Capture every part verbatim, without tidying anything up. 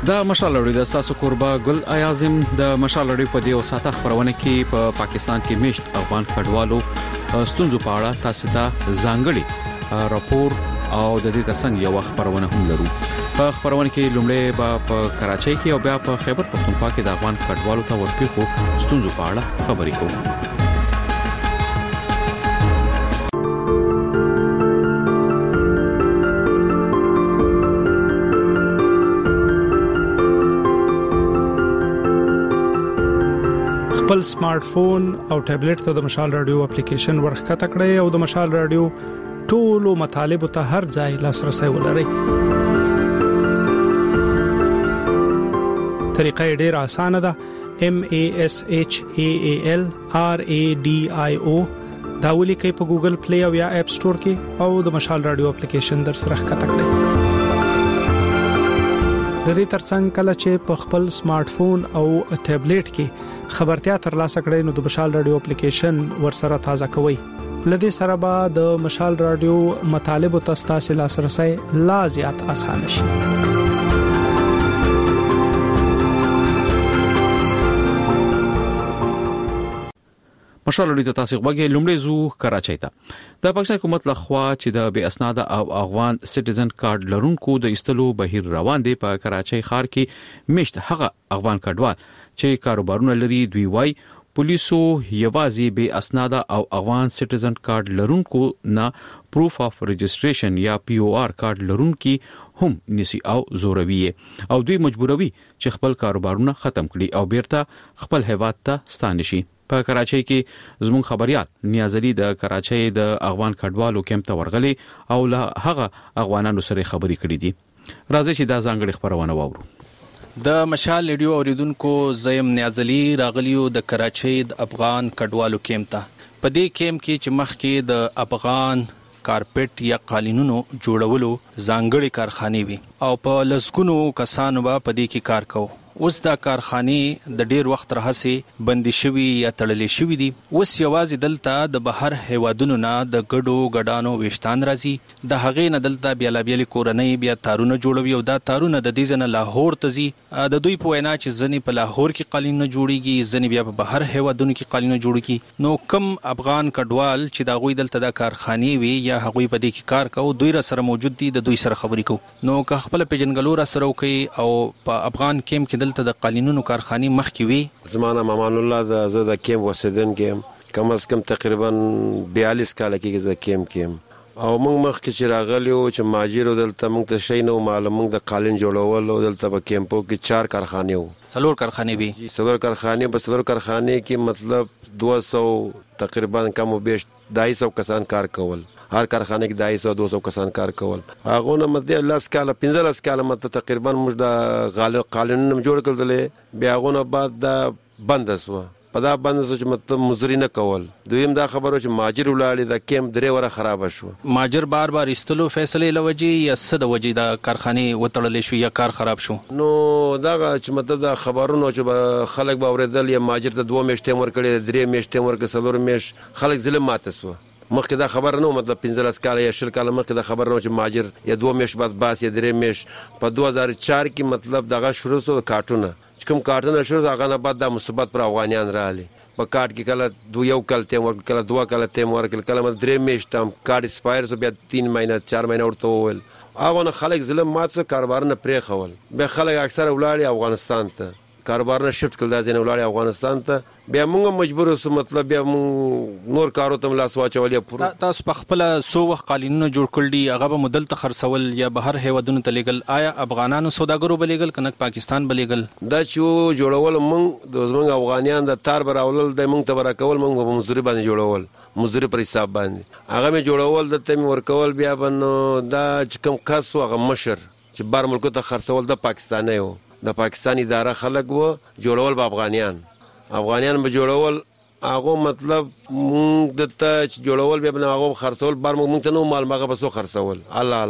د مشال لړۍ د تاسو قربا ګل ایازم د مشال لړۍ په دیو ساته خبرونه کې په پا پاکستان کې میشت افغان کډوالو ستونزو په اړه تاسو ته ځانګړي راپور او د دې ترڅنګ یو خبرونه هم لرو. په خبرونه کې لومړی په کراچۍ کې او بیا په خیبر پختونخوا کې د افغان کډوالو ته ورپېښو ستونزو په اړه خبرې کوو. خپل سمارټ فون او ټابلیټ ته د مشال رادیو اپلیکیشن ورخکته کړئ او د مشال رادیو ټولو مطالب ته هر ځای لاسرسي ولرئ. طریقه ډېره اسانه ده. M A S H A A L R A D I O دا ولیکئ په ګوګل پلی او یا اپ سٹور کې او د مشال رادیو اپلیکیشن در سره ښکته کړئ. د دې ترڅنګ کله چې په خپل سمارټ فون او ټابلیټ کې خبرتیا ترلاسه کړئ نو د مشال رادیو اپلیکیشن ورسره تازه کوئ. لدې سره به د مشال رادیو مطالب او تاسو لاسرسي لا زیات اسانه شي. مشال لړۍ ته تاسو غوږی لومړی زو کراچۍ ته د پاکستان حکومت لخوا چې د بې اسناد او افغان سټیزن کارت لرونکو د استلو بهیر روان دی. په کراچۍ ښار کې مشت هغه افغان کډوال چې کاروبارونه لري دوی وای پولیسو یوازې بې اسناد او افغان سټیزن کارت لرونکو نه پروف اف رجستریشن یا پی او آر کارت لرونکي هم نسی او زوروي او دوی مجبوروي چې خپل کاروبارونه ختم کړي او بیرته خپل هیواد ته ستانه شي. په کراچۍ کې زموږ خبريال نیاز علي د کراچۍ د افغان کډوالو کیمپ ته ورغلي او له هغه افغانانو سره خبرې کړې دي. راځي چې دا ځانګړي خبرونه واورو. د مشال ریډیو اوریدونکو زیم نیاز علي راغلیو د کراچۍ د افغان کډوالو کیمپ ته. په دې کیمپ کې چې مخکې د افغان کارپټ یا قالینونو جوړولو ځانګړي کارخانه وي او په لسګونو کسانو به په دې کې کار کوي. اوس دا کارخانه د ډیر وخت راهسي بندي شوی یا تړلې شوی دي. اوس یوازې دلته د بهر هیوادونو نه د ګډو ګډانو وشتان راځي. د هغې نه دلته بیا لابیل کورنۍ بیا تارونه جوړوي او دا تارونه د دې ځنه لاهور ته ځي. د دوی په وینا چې ځنې په لاهور کې قالینونه جوړیږي ځنې بیا په بهر هیوادونو کې قالینونه جوړیږي. نو کم افغان کډوال چې دا غوي دلته د کارخانه وي یا هغوی په دې کې کار کوي دوی را سره موجود دي د دوی سره خبرې کوي. نو که خپل پیژنګلو را سره کوي او په افغان کیمپ کې دلته د قالینونو کارخانه مخکې وي. زمانه مامان الله د زه د کیمپ وسیدن کې کم از کم تقریبا بیالیس کال کې د کیمپ کې او موږ مخکې چې راغلیو چې ماجر دلته موږ ته شي نو معلومه د قالین جوړول او دلته په کیمپو کې چار کارخانه وو. سلور کارخانه وي. سلور کارخانه په سلور کارخانه کې مطلب دو سو تقریبا کم او بیش ډای سو کسان کار کول. هر کارخانه کې ډای سو دو سو کسان کار کول. هغه نه مده لاس کاله پنځه لاس کاله مته تقریبا موږ د غالب قالینونه جوړ کړل. بیا غونه بعد د بند سو په دا باندې چې مطلب مزری نه کول. دویم دا خبرو چې ماجر ولاړی د کیمپ درې وره خراب شو. ماجر بار بار استلو فیصله لوجي یا صد وجې د کارخانه وټړل شو یا کار خراب شو. نو دا چې مطلب د خبرونو چې خلک به اوریدل یا ماجر ته دوه میاشتې ور کړی درې میاشتې ور کړی سلور میش خلک ظلم ماته سو. مخکې دا خبر نه مطلب پنځه لاس کال یا شل کال مخکې دا خبر نه چې ماجر یا دوه میش بعد باس یا درې میش په دوه هزار چار کې مطلب دغه شروع سو کارټونه چې کوم کارټونه شروع هغه نه بعد د مصیبت پر افغانیان رااله. په کارت کې کله دو یو کال تیم ور کله دوه کال تیم ور کله کله درې میش تم کارت اسپایر سو بیا تین مهینه چار مهینه ورته ول. هغه نه خلک ظلم مات سو کاروبارونه پرې خول. به خلک اکثر ولاړی افغانستان ته کاروبارونه شفت کړل د ځینې ولاړی افغانستان ته. بیا موږ مجبور اوسو مطلب بیا موږ نور کارو ته لاس واچولې. تاسو په خپل سو وخت قالینونه جوړ کړل دي هغه به مدل ته خرڅول یا بهر هیوادونو ته لګل. آیا افغانانو سوداګرو به لګل کنه پاکستان به لګل؟ دا چې جوړول موږ د زمونږ افغانیان د تار براولل د موږ ته برکول موږ په مزدوري باندې جوړول مزدوري پر حساب باندې هغه مې جوړول د تم ورکول. بیا باندې دا چې کوم کس هغه مشر چې بار ملک ته خرڅول د پاکستاني وو د پاکستان اداره خلک وو جوړول به افغانیان افغانیان به جوړول. هغه مطلب موږ د ته جوړول به نه هغه خرڅول بار موږ ته نو مال مغه بسو خرڅول الله علم.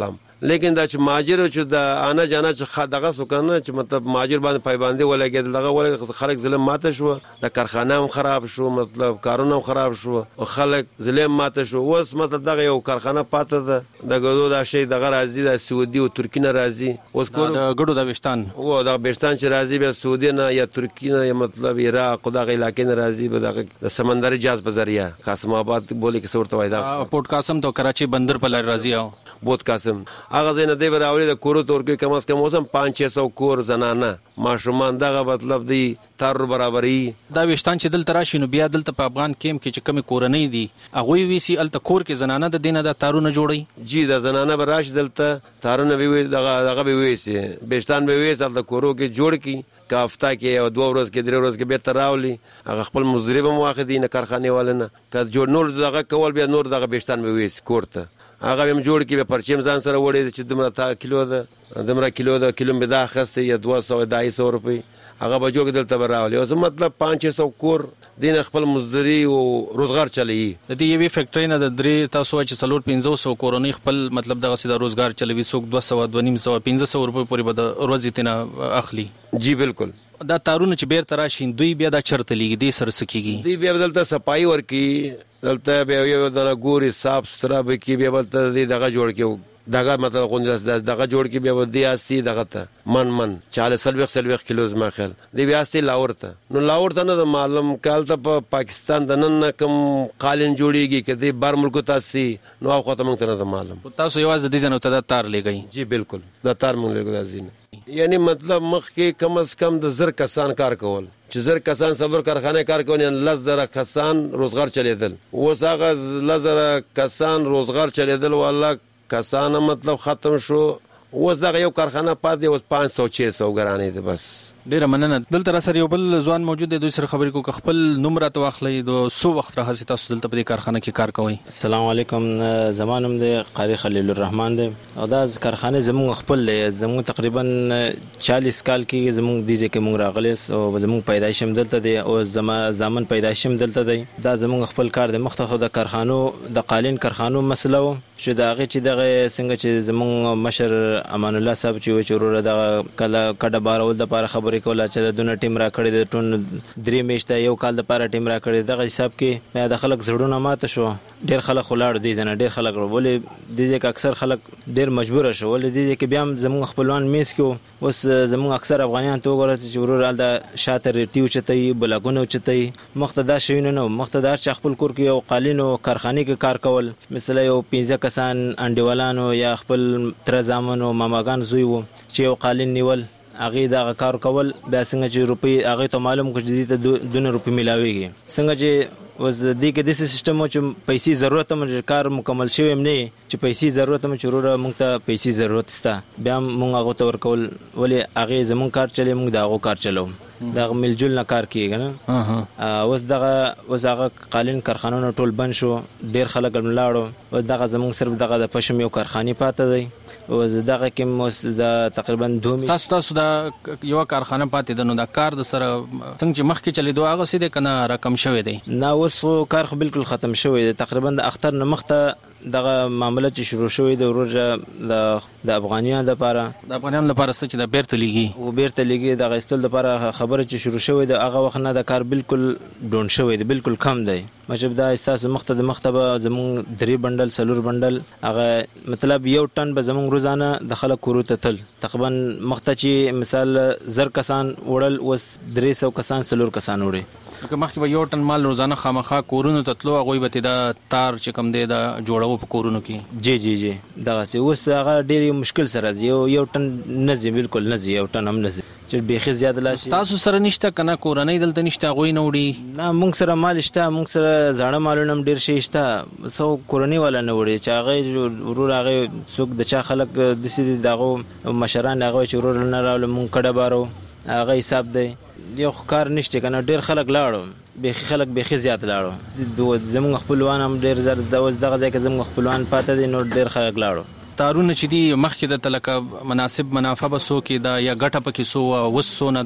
لیکن دا چې ماجر چې د انا جانا چې دغه سو کنه چې مطلب ماجر باندې پایبندي ولګید دغه ولګ خلک ظلم ماته شو د کارخانه هم خراب شو مطلب کارونه هم خراب شو او خلک ظلم ماته شو اوس مطلب دغه یو کارخانه پاته ده د غدو دا شی دغه راځي د سعودي او ترکی نه راځي اوس کور د غړو د بشتان او د بشتان چې راځي بیا سعودي نه یا ترکی نه یا مطلب عراق دغه علاقې نه راځي به دغه سمندري جهاز په ذریعہ قاسم آباد بولی کې صورت وای دا پورت قاسم ته کراچي بندر په لار راځي او بوت قاسم هغه زین دی براولي د کورو تور کې کم از کم اوسم پانچ شش سو کور زنانه ماشومان دغه مطلب دی تر برابرۍ دا وشتان چې دل تراشي نو بیا دلته په افغان کیم کې چې کمی کورنۍ دي هغه وی سي الته کور کې زنانه د دینه د تارونه جوړي جی د زنانه براش دلته تارونه وی دغه دغه وی سي بشتان به وی سره د کورو کې جوړ کی کافتا کې او دوه ورځې کې درې ورځې کې به تراولي هغه خپل مزرب مواخدین کارخانه والنه که جوړ نور دغه کول بیا نور دغه بشتان به وی کوړته هغه هم جوړ کی به پرچم ځان سره وړي چې دمره تا کیلو ده دمره کیلو ده کیلو به دا خسته یا دوه سوه ډای سو روپۍ هغه به جوړ دلته براولي او مطلب پانچ سو کور دین خپل مزدوري او روزګار چلی د دې یوې فیکټری نه د درې تاسو چې څلور پنځه سو کورونی خپل مطلب دغه سیده روزګار چلوي څوک دوه سوه دوه نیم سوه پنځه سوه روپۍ پورې به د ورځې تنه اخلي جی بالکل دا تارونه چې بیر تراشي دوی بیا دا چرته لګي دي سر سکیږي دی بیا دلته صفای ورکی دلته بیا یو د ګوري صاف سترا به کی بیا دلته دغه جوړ کیو دغه مطلب غونډه دغه جوړ کی بیا ودی استی دغه ته من من چالیس سلويخ سلويخ کیلو زما خیال دی بیا استی لاور ته نو لاور ته نه معلوم کال ته په پاکستان د نن کم قالین جوړیږي کدی بار ملک تاسي نو خو ته مونږ ته نه معلوم تاسو یواز د دې جنو ته تار لګی جی بالکل دا تار مونږ لګو ځین یعنی مطلب مخ کې کم از کم د زر کسان کار کول چې زر کسان څلور کارخانه کار کوي لس زره کسان روزګار چلیدل اوس هغه لس زره کسان روزګار چلیدل والله کسانه مطلب ختم شو اوس دغه یو کارخانه پاتې اوس پانچ سو چھ سو ګرانې ده بس ډیره مننه دلته سره یو بل ځوان موجود دی دوی سره خبرې کو خپل نمبر ته واخلي دو سو وخت راځي تاسو دلته په کارخانه کې کار کوئ السلام علیکم زمانم دی قاری خلیل الرحمن دی او دا کارخانه زموږ خپل زموږ تقریبا چالیس کال کې زموږ دیږي کې موږ راغلی او زموږ پیدایش هم دلته دی او زما زامن پیدایش هم دلته دی دا زموږ خپل کار دی مخته د کارخانو د قالین کارخانو مسله چې دا هغه چې دغه څنګه چې زموږ مشر امان الله صاحب چې وچورو د کله کډه بارول د لپاره خبرې کوله چې دونه ټیم را کړی د ټون درې میاشتې یو کال د لپاره ټیم را کړی دغه حساب کې مې د خلک زړونه ماته شو ډیر خلک خلاړ دي ځنه ډیر خلک ولې د دې کې اکثر خلک ډیر مجبور شو ولې د دې کې بیا زموږ خپلوان میس کې اوس زموږ اکثر افغانان ته وګورئ چې ورور ال د شاته ریټیو چتای بلاګونه چتای مختدا شوینه نو مختدا چې خپل کور کې یو قالینو کارخانه کې کار کول مثلا یو پنځه کسان انډیوالانو یا خپل تر زامنو ماماګان زوی وو چې یو قالین نیول هغه دا کار کول بیا څنګه چې روپی هغه ته معلوم کړي دي ته دونه روپی ملاويږي څنګه چې وز دې کې د سیستم چې پیسې ضرورت هم کار مکمل شوی هم نه چې پیسې ضرورت هم چورور موږ ته پیسې ضرورت ستا بیا موږ هغه تور کول ولې هغه زمون کار چلے موږ دا هغه کار چلو دا ملجل نه کار کیږي نه اوس دغه اوس هغه قالین کارخانو ټول بند شو ډیر خلک ملاړو او دغه زمون صرف دغه د پښم یو کارخانه پاتې دی او دغه کې اوس د تقریبا دوه تاسو تاسو دا یو کارخانه پاتې ده نو دا کار د سره څنګه چې مخکې چلی دوه هغه سیده کنه رقم شوی دی نه اوس کار خو بالکل ختم شوی دی تقریبا د اختر نه مخته دغه معاملې چې شروع شوې د ورجه د د افغانیانو لپاره د افغانیانو لپاره څه چې د بیرته لګي او بیرته لګي د غستل لپاره خبره چې شروع شوې د هغه وخت نه د کار بالکل ډون شوی دی بالکل کم دی مجب دا اساس مخته د مختبه زمون درې بندل سلور بندل هغه مطلب یو ټن به زمون روزانه د خلک کورو ته تل تقریبا مخته چې مثال زر کسان وړل وس درې سو کسان سلور کسان وړي که مخکې به یو ټن مال روزانه خامخا کورونو ته تلو هغوی به دا تار چې کوم دی دا جوړو په کورونو کې جی جی جی دغسې اوس هغه ډېر مشکل سره ځي یو یو ټن نه ځي بالکل نه ځي یو ټن هم نه ځي چې بیخي زیاده لا شي تاسو سره نشته کنه کورنۍ دلته نشته هغوی نه وړي نه موږ سره مال شته موږ سره زاړه مالونه هم ډېر شي شته څو کورنۍ والا نه وړي چې هغه ورور هغه څوک د چا خلک داسې دي دغه مشران هغه چې ورور نه راوړل موږ کډه بارو هغه حساب دی یو کار نشته کنه ډېر خلک لاړو بیخي خلک بیخي زیات لاړو زموږ خپلوان هم ډېر زر د اوس دغه ځای کې زموږ خپلوان پاتې دي نو ډېر خلک لاړو تارونه چې دي مخکې د تلکه مناسب منافع به سو کې دا یا ګټه پکې سو وس سو نه ده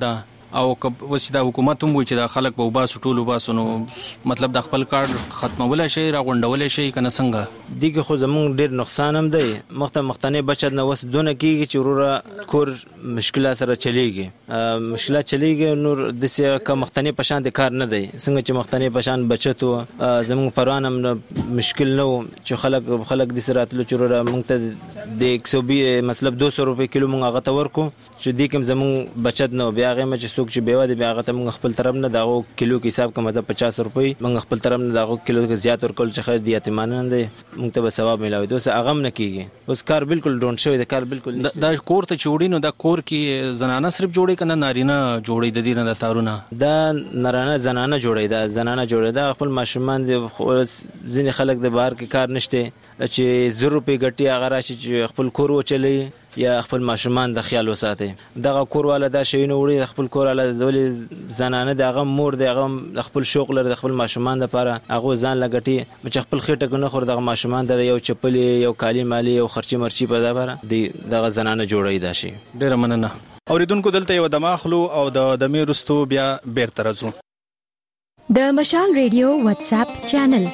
او وسې د حکومت هم وي چې د خلک په وباسو ټول وباسو نو مطلب د خپل کارت ختمولای شي را غونډولای شي کنه څنګه دیګه خو زمونږ ډیر نقصان هم دی مخته مختنه بچت نه وس دونه کیږي چې ورور کور مشکلات سره چلیږي مشکلات چلیږي نور د څه کا مختنه پشان د کار نه دی څنګه چې مختنه پشان بچتو زمونږ پروان هم مشکل نه چې خلک خلک د سراتلو چې ورور مونږ ته د ایک سو بیس مطلب دو سو روپے کیلو مونږ هغه ورکو چې د کوم زمونږ بچت نه بیا هغه چې څوک چې بیوا دی بیا هغه ته مونږ خپل طرف نه داغو کیلو کې حساب کوم مطلب پچاس روپے مونږ خپل طرف نه داغو کیلو کې زیات ورکول چې خیر دی یتیمانه نه دی مونږ ته به ثواب ملاوي دوی هغه هم نه کیږي اوس کار بالکل ډون شوی د کار بالکل دا کور ته چوڑی نو دا کور کې زنانه صرف جوړي کنه نارینه جوړي د دې نه د تارونه دا نارینه زنانه جوړي دا زنانه جوړي دا خپل ماشومان دي ځینې خلک د بهر کې کار نشته چې زر روپے ګټي هغه راشي چې خپل کور وچلي یا خپل ماشومان د خیال وساتي دغه کور والا دا شي نو وړي خپل کور والا ولې زنانه دغه مور دغه خپل شوق لري د خپل ماشومان لپاره هغه ځان لګټي چې خپل خېټه کنه خور دغه ماشومان در یو چپلي یو کالی مالی یو خرچي مرچي په دغه دغه زنانه جوړي دا شي ډیر مننه اوریدونکو دلته یو دماخلو او د دمه رستو بیا بیرته راځو د مشال ریډیو واتس اپ چینل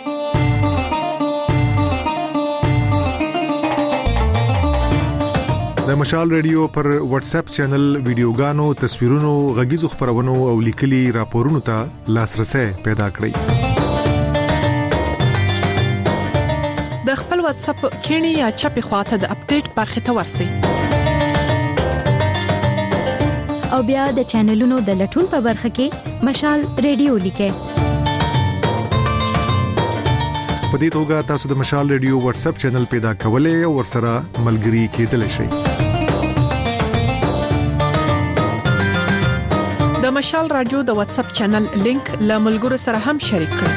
د مشال ریډیو پر واتس اپ چینل ویډیوګانو تصویرونو غږیزو خبرونو او لیکلي راپورونو ته لاسرسي پیدا کړئ د خپل واتس اپ کینی یا چپی خواته د اپډیټ برخه ته ورسئ او بیا د چینلونو د لټون په برخه کې مشال ریډیو لیکئ په دې توګه تاسو د مشال ریډیو واتس اپ چینل پیدا کولای او ورسره ملګري کېدلی شئ د مشال رادیو د واتس اپ چینل لینک له ملګرو سره هم شریک کړئ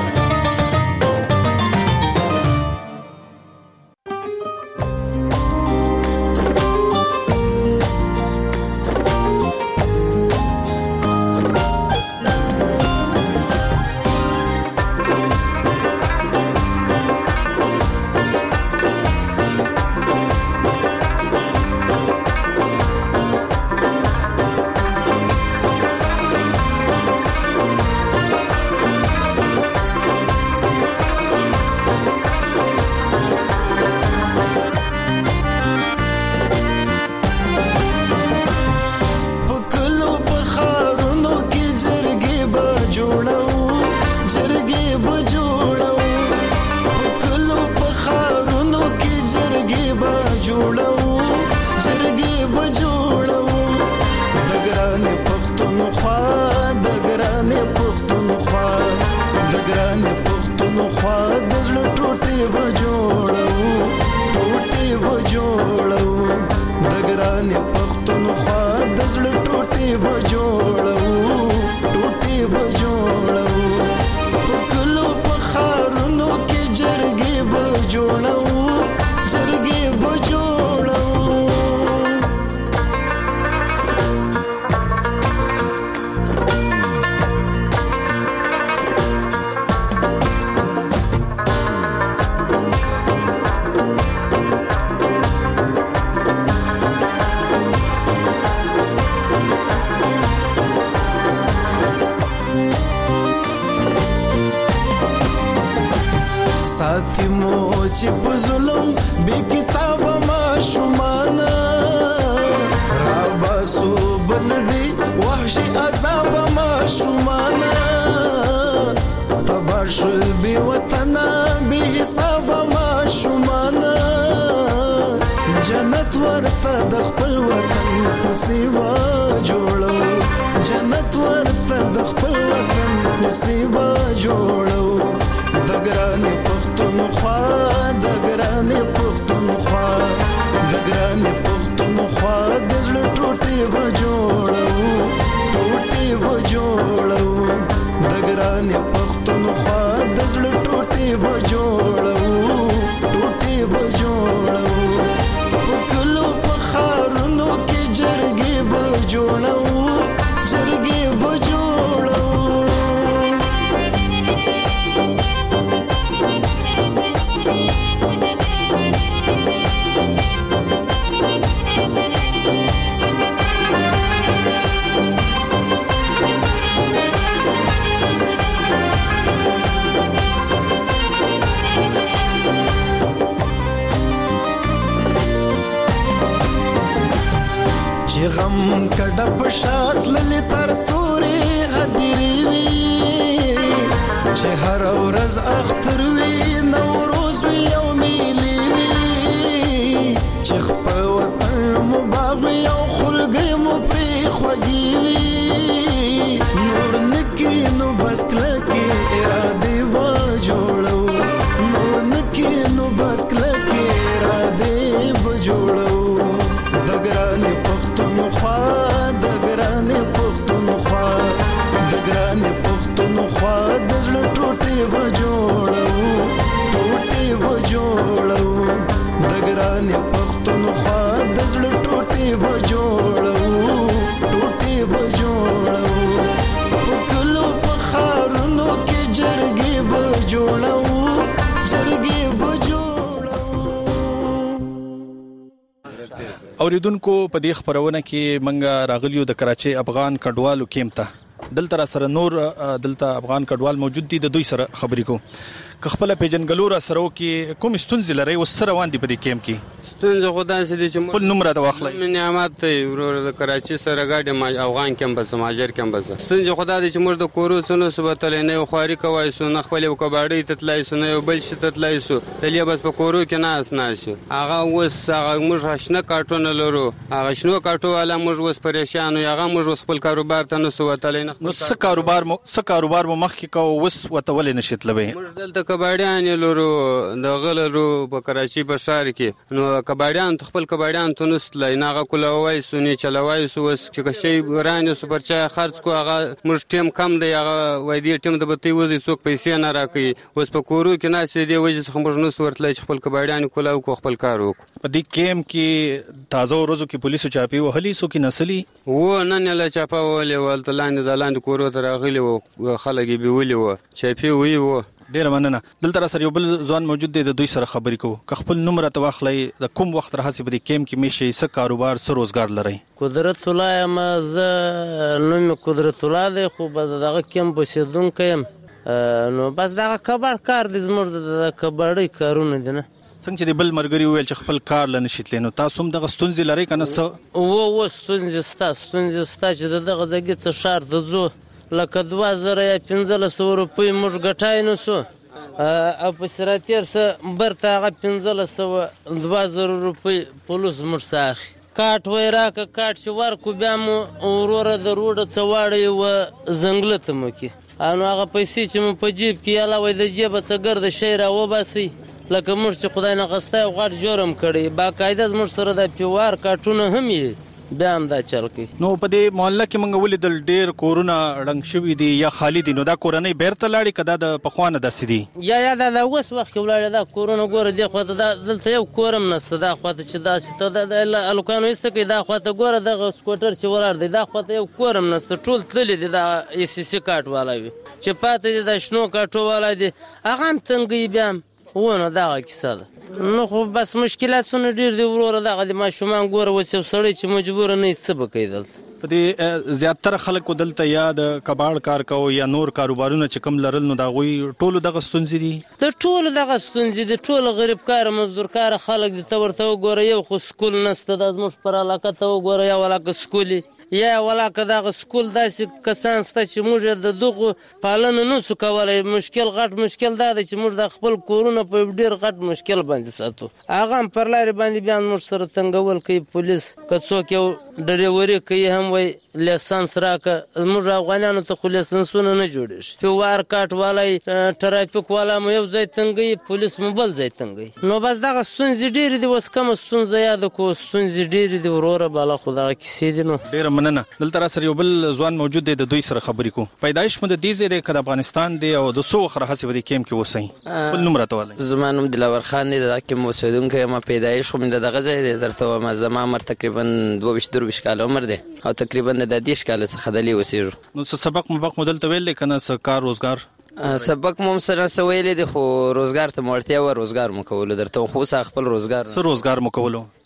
چې په ظلم به کتاب ما شومانا را باسو بلدي وحشي عذاب ما شومانا تبار شل بي وطنا به حساب ما شومانا جنت ورته د خپل وطن کو سیوا جوړو جنت ورته د خپل وطن کو سیوا جوړو دګرانې پښتونخوا دګرانې پښتونخوا دګرانې پښتونخوا د زړه ټوټې و جوړو ټوټې و جوړو دګرانې پښتونخوا د زړه ټوټې و جوړو ټوټې و جوړو په کلو په خارونو کې جرګې و جوړو جرګې و جوړو چې غم کډه په شات للی تر تورې هدیرې وي چې هر ورځ اختر وي نوروز وي او میلې وي چې خپل وطن مو باغ وي او خلګۍ مو پرې خوږې وي نور نکي نو بس کلکې ارادې به جوړو نور نکي نو بس کلکې ارادې به جوړو د ګرانې پښتونخوا د ګرانې پښتونخوا د ګرانې پښتونخوا د زړه ټوټې به جوړو ټوټې به جوړو د ګرانې پښتونخوا د زړه ټوټې به جوړو ټوټې به جوړو په کلو په ښارونو کې جرګې به جوړو جرګې به جوړو. اوریدونکو په دې خبرونه کې منګه راغلیو د کراچۍ افغان کډوالو کیمپ ته دلته سره نور دلته افغان کډوال موجود دي د دوی سره خبرې کو خپل پیجنګلو را سره کې کوم ستونزې لري او سره وان دي په دې کیمپ کې ستونزې خدای سي چې خپل نوم را واخلئ من نعمت ته ورور د کراچۍ سره گاډي ما افغان کیمپ بس ماجر کیمپ بس ستونزې خدای چې موږ د کورو څنو سبتلې نه خواري کوي سو نه خپل کباړي تتلای سو نه بل شي تتلای سو تلې بس په کورو کې نه اسنا شي هغه وس هغه موږ آشنا کارټونه لرو هغه شنو کارټو والا موږ وس پریشان یو هغه موږ خپل کاروبار ته نه سو وتلې نه نو څه کاروبار مو څه کاروبار مو مخکې کو وس وتولې نشیتلوي موږ دلته کباړیان لرو د غلرو په کراچۍ په شهر کې نو کباړیان خپل کباړیان تونس لای نه کولوي سونی چلوي سو وس چې شي ګران سو پرچا خرج کو هغه موږ ټیم کم دی هغه وای دی ټیم د بتي وځي څوک پیسې نه راکړي وس په کورو کې نه سي دی وځي څخه موږ نو ورتلای خپل کباړیان کولاو کو خپل کار وکړو په دې کیمپ کې تازه ورځو کې پولیسو چاپی وهلي سو کې نسلي و نن له چاپا ولې ولته لاندې د لاندې کورو ته راغلي و خلک به ولي و چاپی وی و ډیر مننه دلته سره یو بل ځوان موجود دی د دوی سره خبرې کوو که خپل نوم راته واخلئ د کوم وخت راهسې په دې کیمپ کې میشي څه کاروبار څه روزګار لرئ قدرت الله یم زه نوم قدرت الله دی خو به دغه کیمپ اوسېدونکی یم نو بس دغه کباړ کار دی زموږ د کباړۍ کارونه دي نه څنګه چې د بل مرګري وویل چې خپل کار لنه شیتلې نو تاسو هم دغه ستونزې لرئ که نه څه و و ستونزې ستا ستونزې ستا چې د دغه ځای څه ښار ته ځو لکه دوه زره یا پنځلس سوه روپۍ موږ ګټای نه سو او پسې راتېر څه برته هغه پنځلس سوه دوه زره روپۍ پولیس موږ څه اخلي کاټ وی راکه کاټ چې ورکو بیا مو وروره د روډه څه واړی و ځنګله ته مو کې نو هغه پیسې چې مو په جیب کې یاله وای د جیبه څه ګرده شی راوباسئ لکه موږ چې خدای نه غستی او غټ جرم کړی باقاعده زموږ سره د پیوار کاټونه هم یې بیا هم دا چل کوي نو په دې محله کې موږ ولیدل ډېر کورونه ړنګ شوي دي یا خالي دي نو دا کورنۍ بیرته لاړې که دا د پخوا نه داسې دي یا یا دا د اوس وخت کې ولاړې دا کورونه ګوره دې خواته دا دلته یو کور هم نشته دا خواته چې داسې ته د هلکانو ایسته کوي دا خواته ګوره دغه سکوټر چې ولاړ دی دا خواته یو کور هم نشته ټول تللي دي دا ای سی سی کاټ والا وي چې پاته دي دا شنو کاټو والا دي هغه هم تنګوي بیا هم ونه دغه کیسه ده نو خو بس مشکلاتونه ډېر دي وروره دغه د ماشومان ګوره اوس یو سړی چې مجبوره نه څه به کوي دلته په دې زیاتره خلکو دلته یا د کباړ کار کوو یا نور کاروبارونه چې کم لرل نو د هغوی ټولو دغه ستونزې دي د ټولو دغه ستونزې دي ټول غریب کاره مزدور کاره خلک دي ته ورته وګوره یو خو سکول نشته دا زموږ پر علاقه ته وګوره یو علاقه سکول یا ولاکه دغه سکول داسې کسان سته چې موږ د دغو پالنه نسو کولی مشکل غټ مشکل دا دی چې موږ د خپل کورونه په ډېر غټ مشکل باندې ساتو هغه هم پر لارې باندې بیا موږ سره تنګول کوي پولیس که څوک یو ډریوري کوي هم وایي لیسانس راکه موږ افغانانو ته خو لیسانسونه نه جوړېږي پیوار کاټ والی ټرافیک والا مو یو ځای تنګوي پولیس مو بل ځای تنګوي نو بس دغه ستونزې ډېرې دي اوس کمه ستونزه یاده کړو ستونزې ډېرې دي وروره بالا خو دغه کیسې دي نو ډېره مننه دلته راسره یو بل ځوان موجود دی د دوی سره خبرې کوو پیدایش مو د دې ځای دی که د افغانستان دی او د څو وخت راهسې په دې کیمپ کې اوسئ خپل نوم راته ووایئ زما نوم دلاور خان دی د دغه کیمپ اوسېدونکی یم پیدایش خو مې د دغه ځای دی درته وایم زما عمر تقریبا دوه ویشت درویشت کاله عمر دی او تقریبا د دېرش کاله څخه دلې اوسېږو نو څه سبق مبق مو دلته ویل دی که نه څه کار روزګار سبق مو هم سره څه ویلی دی خو روزګار ته مو اړتیا وه روزګار مو کولو درته خو اوس خپل روزګار څه روزګار مو کولو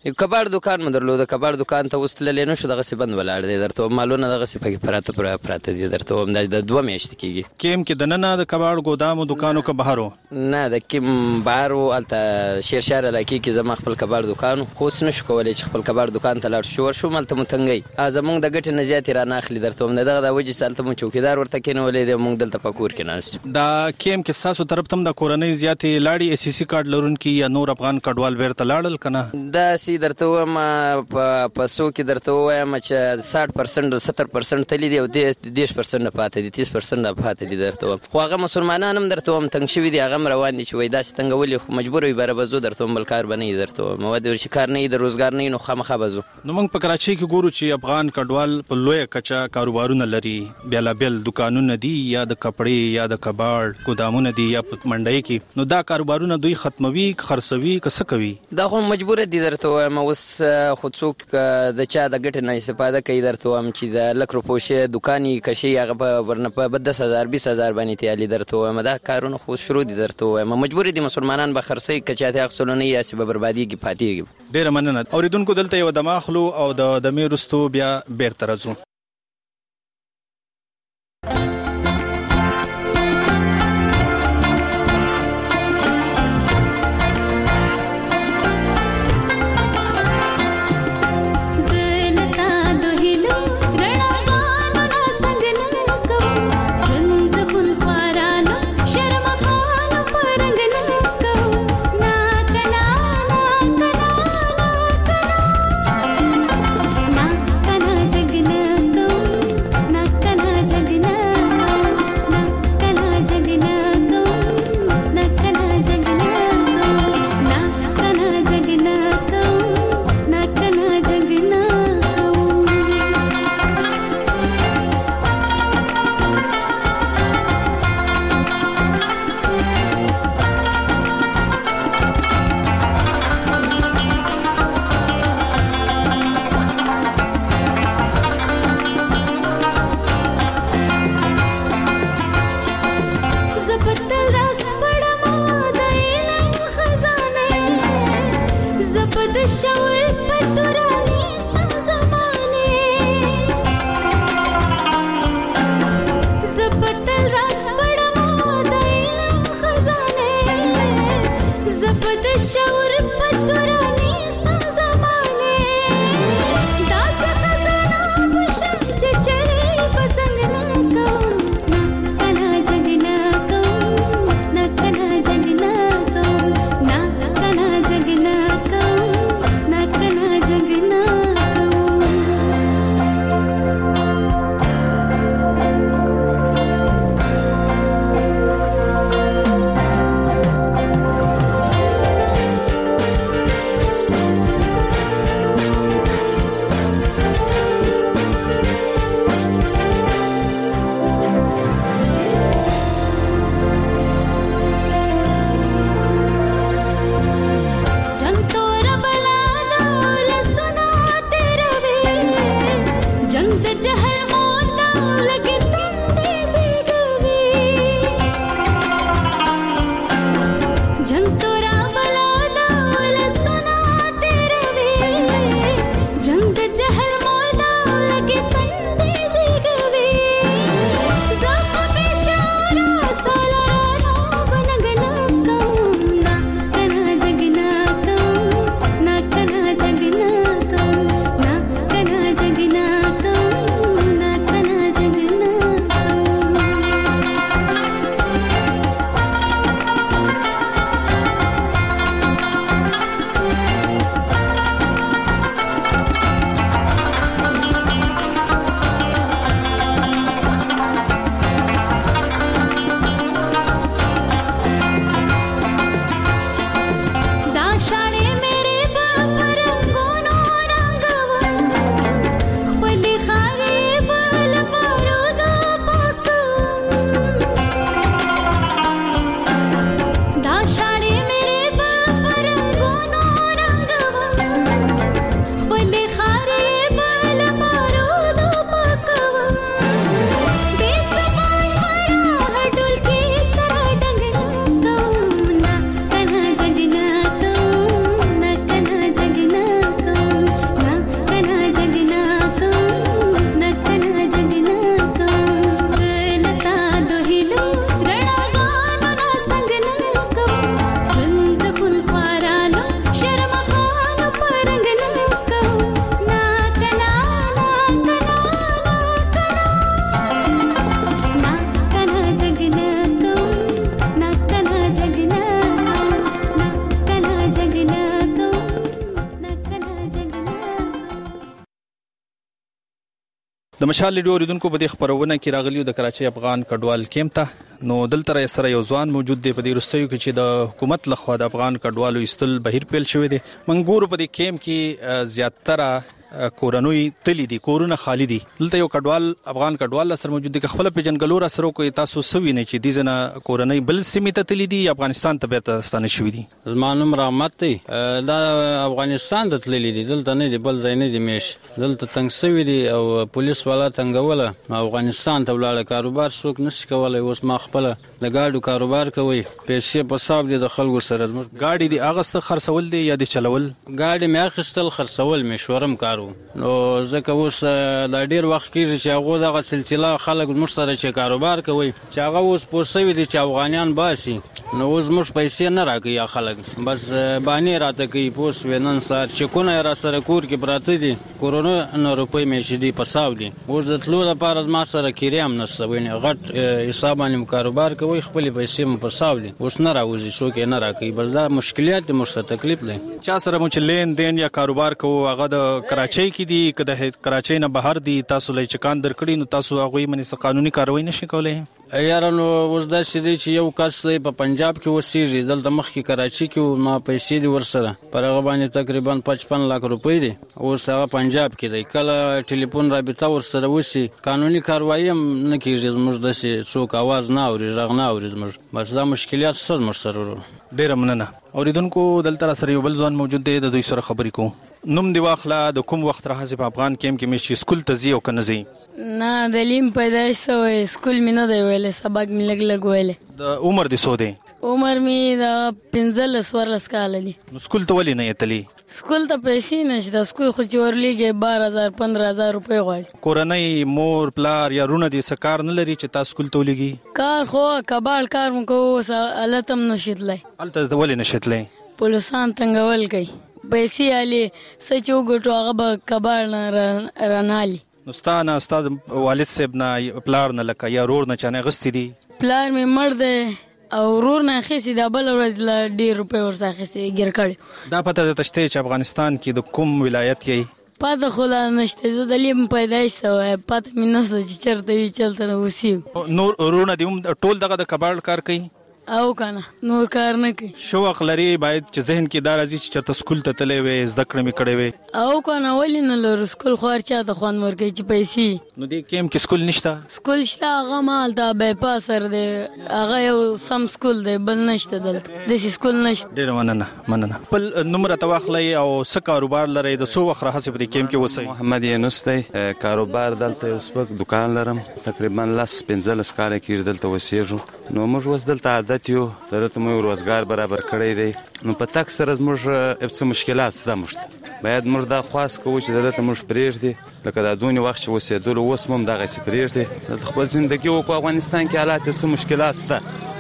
کباړ دکان مې درلود، کباړ دکان ته اوس تللی نه شو، دغسې بند ولاړ دی. درته مالونه دغسې پکې پراته پراته پراته دي. درته وایم دا د دوه میاشتې کېږي. کیم کې دننه د کباړ ګودام او دکانو که بهر و؟ نه د کیم بهر و، هلته شیرشار علاقې کې زما خپل کباړ دکان و، خو اوس نه شو کولی چې خپل کباړ دکان ته لاړ شو. ورشوم هلته مو تنګی زمونږ د ګټې نه زیاتې رانه اخلي. درته وایم د دغه د وجې چې هلته مو چوکیدار ورته کېنولی دی، موږ دلته په کور کې ناست یو. دا کیم کې ستاسو طرف ته هم د کورنۍ زیاتې لاړې اس سی کارډ لرونکي یا نور افغان کډوال بیرته لاړل که نه؟ داسې درته وایم په پیسو کې درته ووایم چې ساټ پرسنټ ستر پرسنټ تللي دي او دېرش پرسنټ پاتې دي، تیس پرسنټ پاتې دي. درته وایم خو هغه مسلمانان هم درته وایم تنګ شوي دي، هغه هم روان دي چې وایي داسې تنګولي خو مجبور وي بره به ځو. درته وایم بل کار به نه وي. درته وایم ودې چې کار نه وي د روزګار نه وي نو خامخا به ځو. نو موږ په کراچۍ کې ګورو چې افغان کډوال په لویه کچه کاروبارونه لري، بېلابېل دکانونه دي یا د کپړې یا د کباړ ګودامونه دي یا په منډۍ کې. نو دا کاروبارونه دوی ختموي خرڅوي که څه کوي؟ دا خو مجبوره دي. درته وایم اوس خو څوک د چا د ګټې نه استفاده کوي. درته وایم چې د لک روپو شی دکان یې کشي هغه په ورنه په دس هزار بیس هزار باندې تیالي. درته وایم دا کارونه خو شروع دي. درته وایم مجبور دي مسلمانان به خرڅوي که چاته اخیستلو نه وي هسې به بربادېږي پاتېږي. ډېره مننه. اورېدونکو دلته یو دمه اخلو او د دمې وروستو بیا بیرته راځو. د مشال ریډیو اوریدونکو په دې خبرونه کې راغلیو د کراچۍ افغان کډوال کیمپ ته نو دلته سره یو ځوان موجود دی په دې رستیو کې چې د حکومت لخوا د افغان کډوالو ایستل بهیر پیل شوی دی منګور په دې کیمپ کې زیاتره کورنوي تللی دي کورونه خالی دي دلته یو کډوال افغان کډوال سره موجود دي خپل په جنګلور سره کوي تاسو سوي نه چې دي زنه کورنۍ بل سیمه ته تللی دي افغانستان ته بیرته ستانه شوی دي زمانم رحمت دی دا افغانستان ته تللی دي دلته نه دي بل ځای نه دي میش دلته تنګ سوي دي او پولیس والا تنګوله افغانستان ته ولاړ کاروبار څوک نشي کولای اوس ما خپل د گاډو کاروبار کوي پیسې په حساب دي د خلکو سره گاډي دي اغست خرڅول دي یا دي چلول گاډي مې اخستل خرڅول مې شورم کارو نو ځکه اوس دا ډیر وخت کېږي چې هغه دغه سلسله خلک موږ سره چې کاروبار کوي چې هغه اوس پوسوي دي چې افغانیان باسي نو اوس موږ پیسې نه راکوي خلک بس باندې راته کوي پوس ونن سار چې کونه را سره کور کې پراته دي کورونه نه روپۍ مې شي دي پساو دي اوس د تلو لپاره ما سره کیریم نشته ویني غټ حساب باندې کاروبار کوي خپل پیسې مې پساو دي اوس نه راوځي څوک نه راکوي بس دا مشکلات دي موږ ته تکلیف دی چا سره مو چې لین دین یا کاروبار کوو هغه د کراچۍ کې دي که د کراچۍ نه بهر دي تاسو لای چکان درکړي نو تاسو هغه منې قانوني کاروایی نشئ کولای یاره نو اوس داسې دی چې یو کس دی په پنجاب کې اوسېږي دلته مخکې کراچي کې ما پیسې دي ورسره پر هغه باندې تقریبا پچپن لاک روپۍ دي اوس هغه پنجاب کې دی کله ټلیفون رابطه ورسره وشي قانوني کاروایی هم نه کېږي زموږ داسې څوک اواز نه اوري غږ نه اوري زموږ بس دا مشکلات سر موږ سره ډېره مننه اوریدونکو دلته سره یو بل ځوان موجود دی د دوی سره خبرې کوو نوم دی واخله د کوم وخت راځي په افغان کیمپ کې مې چې سکول ته ځي او کنه ځي نه د لیم پیدایش سوی سکول مې نه دی ویلی سبق مې لږ لږ ویلی د عمر دی څو دی عمر مې د پنځلس څوارلس کاله دي نو سکول ته ولې نه یې تللی سکول ته پیسې نشته سکول خو چې ورلیږي بار هزار پندره هزار روپۍ غواړي کورنۍ مور پلار یا رونه دې څه کار نه لري چې تا سکول ته ولېږي کار خو کباړ کار مو کوو اوس هلته هم نشي تللی هلته ولې نشي تللی پولیسان تنګول کوي پیسې علي څه چې وګټو هغه به کباړ نه رانالي نو ستا نه ستا والد صاحب نه پلار نه لکه یا رور نه چا نه اخیستي دي پلار مې مړ دی او ورور نه اخیستي دا بله ورځ له ډېر روپۍ ورڅخه اخیستي ګیر کړی دا پته درته شته چې افغانستان کې د کوم ولایت یې پته خو لا نشته زه د لیم پیدایش سوی پته مې نشته چې چېرته وي چلته نه اوسېږو نور ورونه دې هم ټول دغه د کباړ کار کوي او کنه نور کار نه کوي شوق لري باید چې ذهن کې دا راځي چې چېرته سکول ته تللی وې زده کړې مې کړې وې او کنه ولې نه لرو سکول خو هر چا ته خوند ورکوي چې پیسې نو دې کیمپ کې سکول نشته سکول شته هغه ما هلته بایپاسر دی هغه یو سم سکول دی بل نشته دلته داسې سکول نشته ډېره مننه مننه خپل نوم راته واخلئ او څه کاروبار لرئ د څو وخت راهسې په دې کیمپ کې اوسئ محمد یونس دی کاروبار دلته یو سپک دکان لرم تقریبا لس پنځلس کاله کېږي دلته اوسېږو نو موږ اوس دلته عادت یو دلته مو روزګار برابر کړی دی نو په تک سره زموږ څه مشکلات شته موږ ته باید موږ دا خواست کوو چې دلته موږ پرېږدي لکه دا دونې وخت چې اوسېدلو اوس مو هم دغسې پرېږدي دلته خپل زندګي وکړو افغانستان کې حالات څه مشکلات شته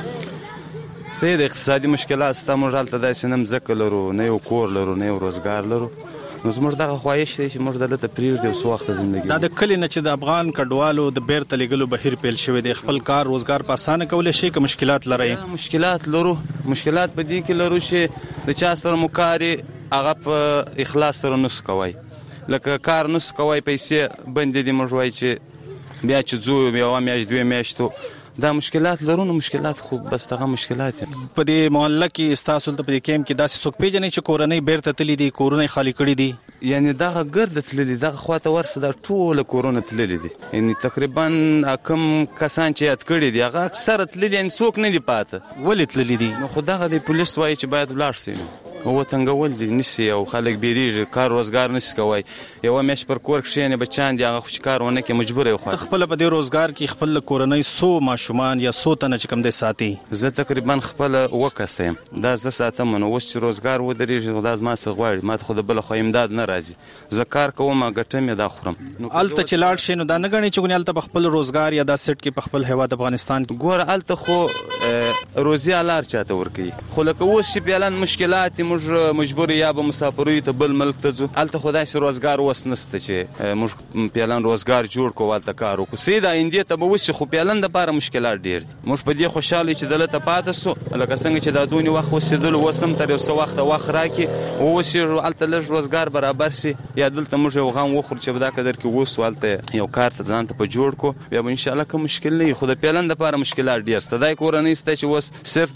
څه د اقتصادي مشکلات شته موږ هلته داسې نه مځکه لرو نه یو کور لرو نه یو روزګار لرو نو زموږ دغه خواهش دی چې موږ دلته پرېږدي او څه وخته زندګي دا د کلي نه چې د افغان کډوالو د بیرته لیږلو بهیر پیل شوی دی خپل کار روزګار په اسانه کولی شي که مشکلات لرئ مشکلات لرو مشکلات په دې کې لرو چې د چا سره مو کار هغه په اخلاص سره نسو کوی لکه کار نسو کوی پیسې بندې دي موږ وایي چې بیا چې ځو یوه میاشت دوې میاشتو دا مشکلات لرو نو مشکلات خو بس دغه مشکلات په دې محله کې ستاسو دلته په دې کیمپ کې داسې څوک پیژنئ چې کورنۍ بیرته تللي دي کورونه خالي کړي دي یعنی دغه ګرده تللي دغه خواته ورسه دا ټوله کورونه تللي دي یعنی تقریبا کوم کسان چې یاد کړي دي هغه اکثره تللي یعنی څوک نه دي پاته ولې تللي دي نو خو دغه د پولیس وایي چې باید ولاړ شي وطنګول دي نشي او خلک بیریږي کار روزګار نشي کوی یوه میاشت پر کور کښېنې بچیان دي هغه خو چې کار ونه کړي مجبوره یې ته خپله په دې روزګار کې خپل کورنۍ څو ماشومان یا څو تنه چې کوم دی ساتي زه تقریبا خپله اووه کسه یم دا زه ساتم نو اوس چې روزګار ودرېږي دا زما څه غواړي ما ته خو د بله خوا امداد نه راځي زه کار کوم ګټم یې دا خورم هلته چې لاړ شي نو دا نه ګڼې چې ګونې هلته په خپل روزګار یا دا سیټ کې په خپل هیواد افغانستان ګوره هلته خو روزي الار چاته ورکي خو لکه اوس چې پیلان مشکلات موږ مجبور یا به مسافروي ته بل ملک ته ځو الته خدای سره روزګار وس نسته چې موږ پیلان روزګار جوړ کوو الته کار وکړو سیده آینده ته به وسی خو پیلان د لپاره مشکلات ډیر دي موږ په دې خوشاله چې دلته پاتې سو لکه څنګه چې دا دونی وخت وسیدل وسم تر یو څو وخت وخت راکې او وسی الته لږ روزګار برابر سي یا دلته موږ یو غم وخور چې دا قدر کې وسو الته یو کار ته ځان ته په جوړ کو بیا ان شاء الله کوم مشکل نه خو د پیلان د لپاره مشکلات ډیر ستدای کورنۍ ست چې وس صرف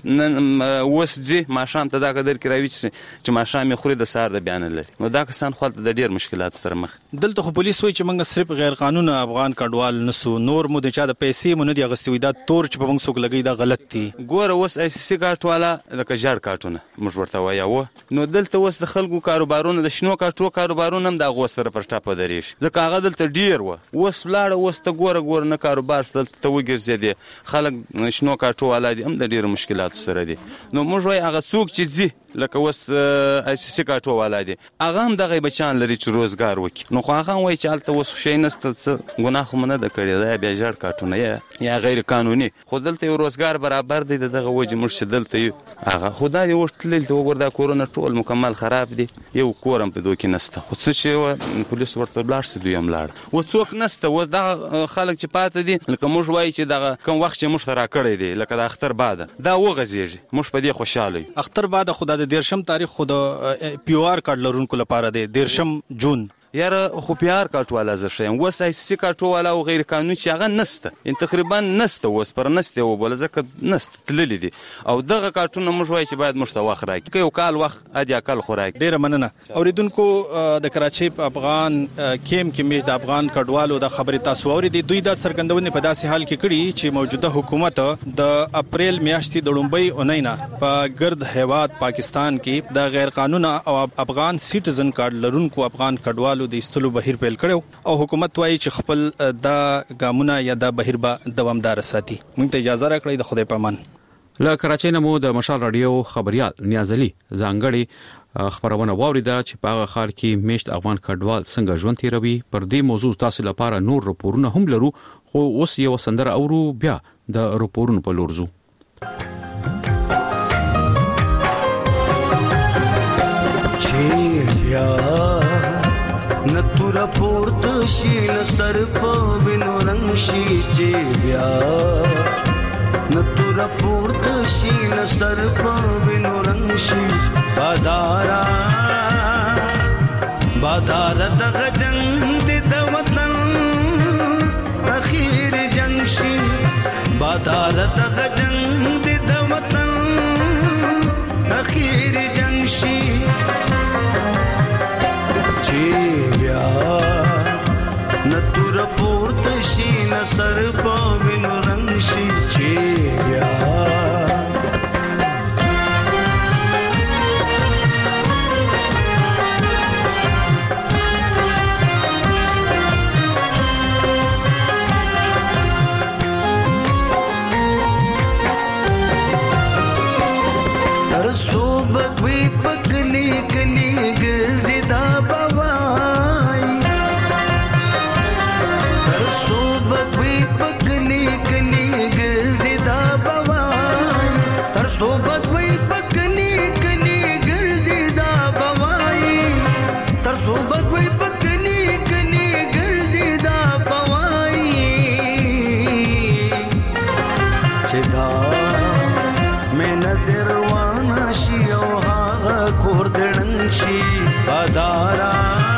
وسجي ماشام ته دا قدر کې راوي چې ماشام خوري د سار د بیان لري نو دا کسان خپل د ډیر مشکلات سره مخ دلته خو پولیس وایي چې موږ صرف غیر قانوني افغان کډوال نسو نور مو د چا د پیسې مونږ دی غستوي دا تور چې په موږ څوک لګي دا غلط دي ګوره اوس ای سی سی کارت والا لکه جړ کارتونه موږ ورته وایو نو دلته اوس د خلکو کاروبارونه د شنو کارتو کاروبارونه هم د غو سره پر ټاپه دریش ځکه هغه دلته ډیر و اوس لاړ اوس ته ګوره ګوره نه کاروبار ستل ته وګرځي دي خلک شنو کارتو والا دي هم د ډیر مشکلات سره دي نو موږ وای هغه څوک چې زی لکه اوس ای سی سی کارتو والا دي هغه هم دغه بچان لري چې روزګار وکړي نو خو هغه وای چې الته اوس شي نسته ګناه خو نه د کړی دا بیا جړ کارتونه یا غیر قانوني خو دلته یو روزګار برابر دی دغه وجه موږ دلته هغه خدای یو تلل ته وګور دا کورونا ټول مکمل خراب دي یو کورم په دوه کې نسته خو څه چې پولیس ورته بلاړ سي دویم لاړ و څوک نسته و دا خلک چې پاتې دي لکه موږ وای چې دغه کوم وخت چې موږ سره کړی دی لکه د اختر بعد دا وغځيږي موږ په دې خوشاله یو اختر بعد خدای د دیرشم تاریخ خود پی او آر کارت لرونکو لپاره دی دیرشم جون یاره خو پیار کارت والا زه شیم وس ای سی کارت والا او غیر قانوني چې هغه نسته ان تقریبا نسته وس پر نسته و بل ځکه نسته تللی دي او دغه کارتونه موږ وای چې باید مشته واخ راکې یو کال وخت ادي اکل خوراک ډیره مننه اوریدونکو د کراچۍ په افغان کیم کې میش د افغان کډوالو د خبرې تاسو اوریدي دوی د سرګندونې په داسې حال کې کړي چې موجوده حکومت د اپریل میاشتې د لومبۍ اونینا په ګرد هیواد پاکستان کې د غیر قانوني او افغان سټیزن کارت لرونکو افغان کډوالو د استلو بهیر پیل کړو او حکومت وايي چې خپل د ګامونه یا د بهیر به دوامدار ساتي موږ ته اجازه راکړئ د خدای په امان له کراچۍ نمو د مشال رادیو خبريال نیاز علي ځانګړي خبرونه واوریده چې په هغه خار کې میشت افغان کډوال څنګه ژوند تیروي پر دې موضوع تاسو لپاره نور راپورونه هم لرو خو اوس یو سندره اورو بیا د راپورونو په لور ځو نتور پورت شي نصر په وینو رنگ شي چې بیا نتور پورت شي نصر په وینو رنگ شي بادارا بادار د جنگ د وطن اخیر جنگ شي بادار د جنگ د وطن اخیر جنگ شي نتور پورت شي نصر په وینو رنگ شي چې بیا تر صوبک وی پکلی کلی ګرځي دا صوبت وی پکنی کنی ګرځي دا بوای تر صوبت وی پکنی کنی ګرځي دا بوای چې دا مې دروانه شي او هغه کور دړن شي بادارا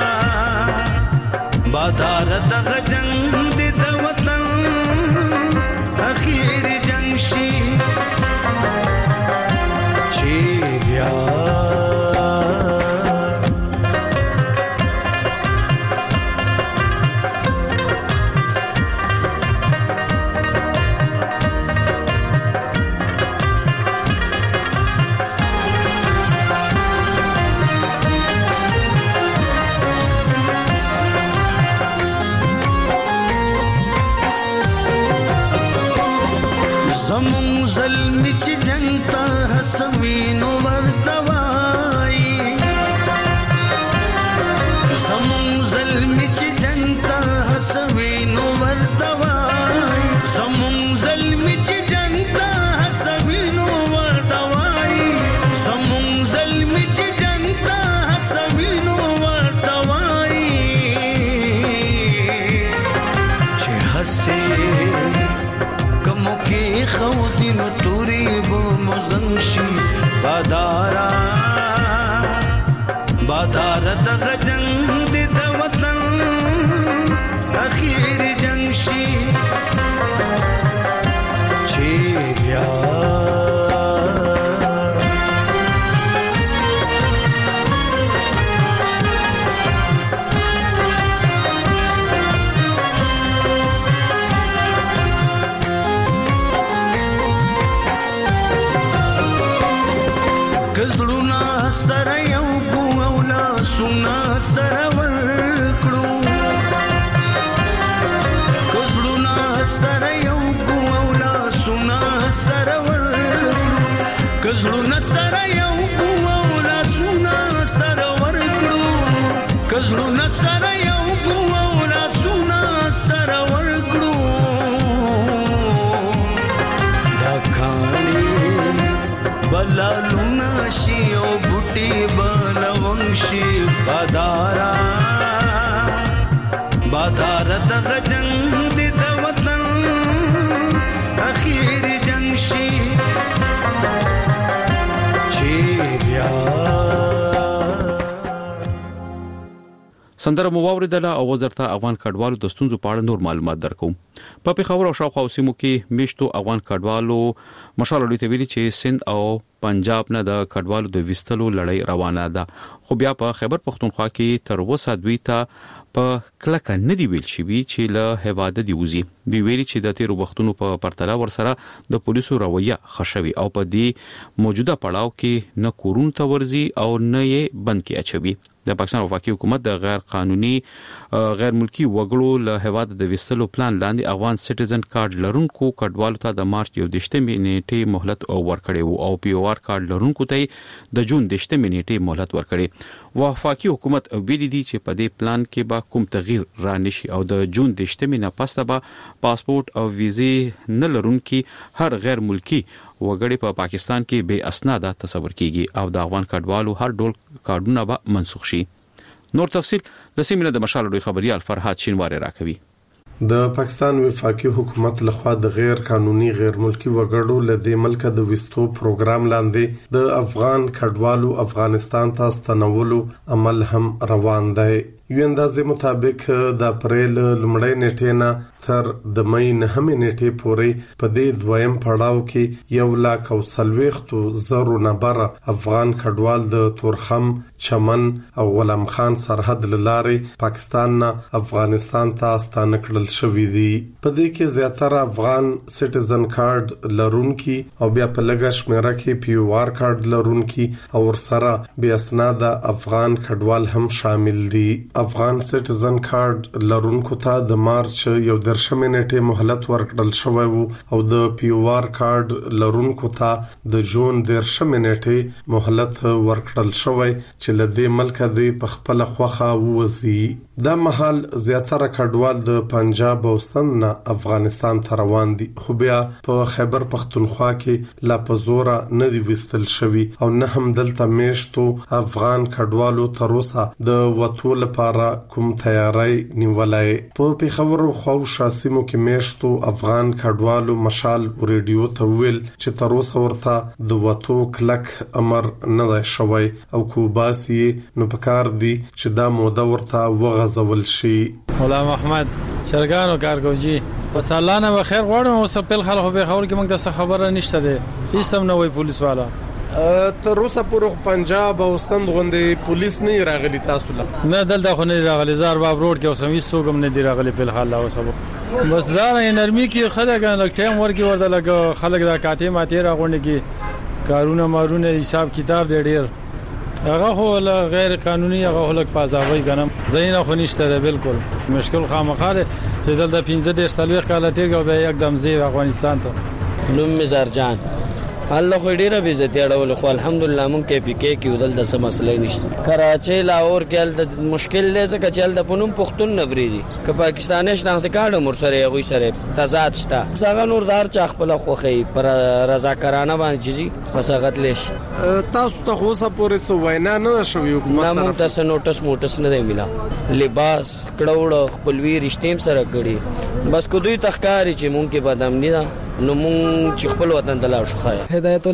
بادار دغه جنگ د وطن اخیر جنگ شي زمون ظلم چې جنتا حسوینو ورتوای زمون ظلم چې جنتا حسوینو ورتوای زمون ظلم چې جنتا حسوینو بادارا بادار دغه جنگ د وطن اخیر جنگ شي چې بیا کزړونا سره یو کو اولا سنا سره ورکړو کزړونا سره یو کو اولا سنا سره ورکړو کزړونا سره یو کو اولا سنا سره ورکړو کزړونا سره یو کو اولا سنا سره ورکړو دا کانی بلالو شي او بوټي بلونشي بادارا بادار دغه جنگ د وطن اخیر جنگ شي چې بیا سندره مو واوریدله او وزارت افغان کډوالو د ستونزو په اړه نور معلومات درکو. په پیښور او شاوخوا سیمو کې میشتو افغان کډوالو مشال لوي ته ویلي چې سند او پنجاب نه د کډوالو د وستلو لړۍ روانه ده، خو بیا په خیبر پختونخوا کې تر اوسه دوی ته په کلکه نه دی ویل شوی چې له هواده دی وزي. دی ویلي چې د تیرو وختونو په پرتله ورسره د پولیسو رویه خښوي او په دې موجوده پړاو کې نه کورون ته ورزي او نه یې بند کې اچوي. د پاکستان وفاقي حکومت د غیر قانوني غیر ملکی وګړو له هواده د وستلو پلان لاندې افغان سټیزن کارت لرونکو کډوالو ته د مارچ یو دیشتمې نیټه مهلت ورکړي وو او پی او آر کارت لرونکو ته د جون دیشتمې نیټه مهلت ورکړي. وفاقي حکومت ویلي دی چې په دې پلان کې به کوم تغییر را نشي او د جون دیشتمې نه پسته به پاسپورت او ویزې نه لرونکي هر غیر ملکی وګړي په پاکستان کې بے اسناده تصور کیږي او د افغان کډوالو هر ډول کارډونه به منسوخ شي. نور تفصيل لسیمینه د مشال دوی خبريال فرحات شینواری راکوي. د پاکستان وفاقي حکومت لخوا د غیر قانوني غیر ملکی وګړو له ملک د وستو پروګرام لاندې د افغان کډوالو افغانستان ته ستنولو عمل هم روان دی. یو اندازې مطابق د اپریل لومړۍ نیټې نه تر د مې نهمې نیټې پورې په دې دویم پړاو کې یو لاک او څلوېښت زره نفر افغان کډوال د تورخم، چمن او غلام خان سرحد لارې پاکستان نه افغانستان ته ستانه کړل شوې دي. په دې کې زیاتره افغان سټیزن کارت لرونکي او بیا په لږه شمیره کې پی او آر کارت لرونکي او ورسره بیا اسناد افغان کډوال هم شامل دي. افغان سټیزن کارت لرونکو ته د مارچ یو درشمې نیټه مهلت ورکړل شوی وو او د پی او آر کارت لرونکو ته د جون درشمې نیټه مهلت ورکړل شوی چې لدې ملک دی په خپل خوخه ووزي. دا محل زیاتره کډوال د پنجاب او سند نه افغانستان ته روان دي، خو بیا په خیبر پختونخوا کې لا پزورا نه دی وستل شوی او نه هم دلته میشتو افغان کډوالو تر اوسه د وټو لپاره کوم تیاری نیولای. په پیښور او خوشا سیمو کې میشتو افغان کډوالو مشال ریډیو ته ویل چې تر اوسه ورته د وټو کلک امر نه دی شوی او کوباسي نو پکار دی چې دا موده ورته وغځول شي. غلام احمد شرګانو کارګوجي وسالانه بخیر غواړم او سپل خلکو به خبر کې موږ د خبره نشته ده هیڅ هم نه وای پولیس والا تر اوسه پورې پنجاب او سند غوندې پولیس نه راغلي تاسو له نه دلته خو نه راغلي زار باب روډ کې اوسه هیڅ څوک نه دی راغلي په حال او سبب بس دا نرمي کې خلک لږ ټایم ورکی ورته لګ خلک دا کاته ماته راغونډي کې کارونه مارونه حساب کتاب دی ډیر هغه هو غیر قانوني هغه هلک پازاوي غنم زینه خو نشته ده بالکل مشکل خامخاله چې دلته پنځه دیش تلويخ کاله تیګو به یکدم زی افغانستان ته نوم مزارجان الله خو ډیره به عزت اړول خو الحمدلله مونږ کې پی کې کې ودل د سم مسلې نشته. کراچي لاهور کې د مشکل لږه کې چل د پونم پختون نبري دي که پاکستاني شناخت کارت مر سره غوي سره تضاد شته څنګه نوردار چا خپل خوخي پر رضاکرانه باندې چیزي مساغت لش تاسو ته اوسه پورې سو وینا نه شوی حکومت طرف نه تاسو نوټس موټس نه دی ملا لباس کډوړ خپلوي رښتیم سره کړي بس کو دوی تخکاری چې مونږ کې بادام نه نو مونږ چې خپل وطن ته لاړ شو. هدایت الله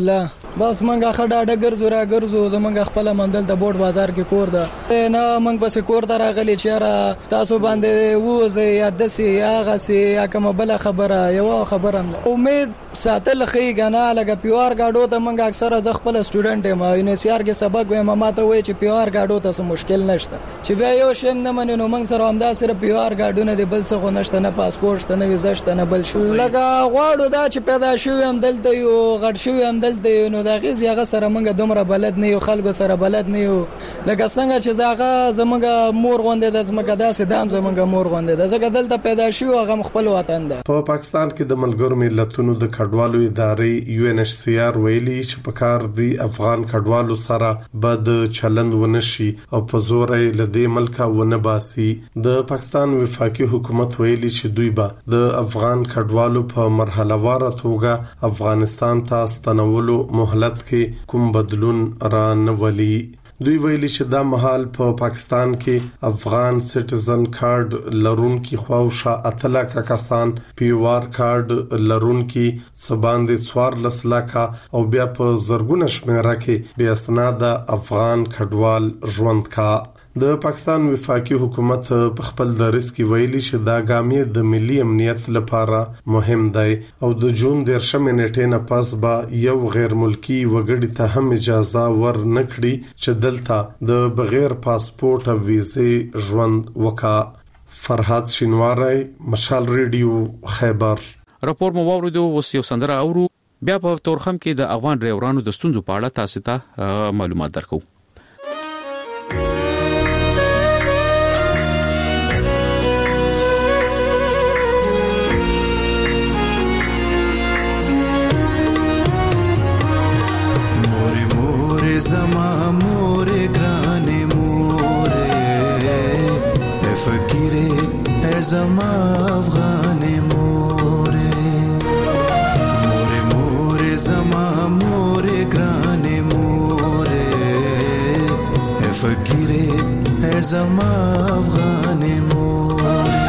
بس منګه خډاډه ګرځو را ګرځو زمونږ خپل مندل د بورډ بازار کې کور ده نه منګ بس کور ته راغلی چیرې تاسو باندې ووزه یا دسي یا غسي یا کوم بل خبره یو خبره امید ساتل خې غنا لګ پیوار گاډو ته منګ اکثره ز خپل سټوډنټ ما یونیسيار کې سبق وې ما ته وې چې پیوار گاډو ته مشکل نشته چې بیا یو شیم نه منو منګ سره همدا صرف پیوار گاډونه دی بل څه نشته نه پاسپورت شته نه ویزا شته نه بل شي لګا غواړو دا چې پیدا شوی هم دلته یو غټ شوی هم دلته یو نو دا غیز یغه سره منګ دومره بلد نه یو خلکو سره بلد نه یو لکه څنګه چې زاغه زمونږ مور غوندې د زمګه داسې دام زمونږ مور غوندې د زګه دلته پیدا شوی هغه خپل وطن ده. په پاکستان کې د ملګرو ملتونو د کډوالو ادارې یو ان ایچ سی آر ویلي چې په کار دی افغان کډوالو سره بد چلند ونشي او په زور یې لدې ملک ونه باسي. د پاکستان وفاقي حکومت ویلي چې دوی به د افغان کډوالو په مرحله وار توګه افغانستان ته ستنولو مهلت کې کوم بدلون را نه ولي. دوی ویلي چې دا مهال په پا پاکستان کې افغان سټیزن کارت لرونکي خواوشا اتلا کا کسان پیوار کارت لرونکي سباندې څوار لسلاکا او بیا په زرګونه شمیره کې بیا اسناد افغان کډوال ژوند کا. د پاکستان وفاقي حکومت په خپل درس کې ویلي چې دا ګامې د ملي امنیت لپاره مهم دی او د جون د شمې نیټې نه پس به یو غیر ملکی وګړي ته هم اجازه ور نکړي چې دلته د بغیر پاسپورت او ویزې ژوند وکا. فرحات شینواری، مشال ریډیو، خیبر. راپور مو واوریدو. اوس یو سندره اورو بیا په تورخم کې د افغان ډرایورانو د ستونزو په اړه تاسو ته معلومات درکو. زما مورے گرانے مورے اے فقیرے اے زما افغانے مورے مورے مورے زما مورے گرانے مورے اے فقیرے اے زما افغانے مورے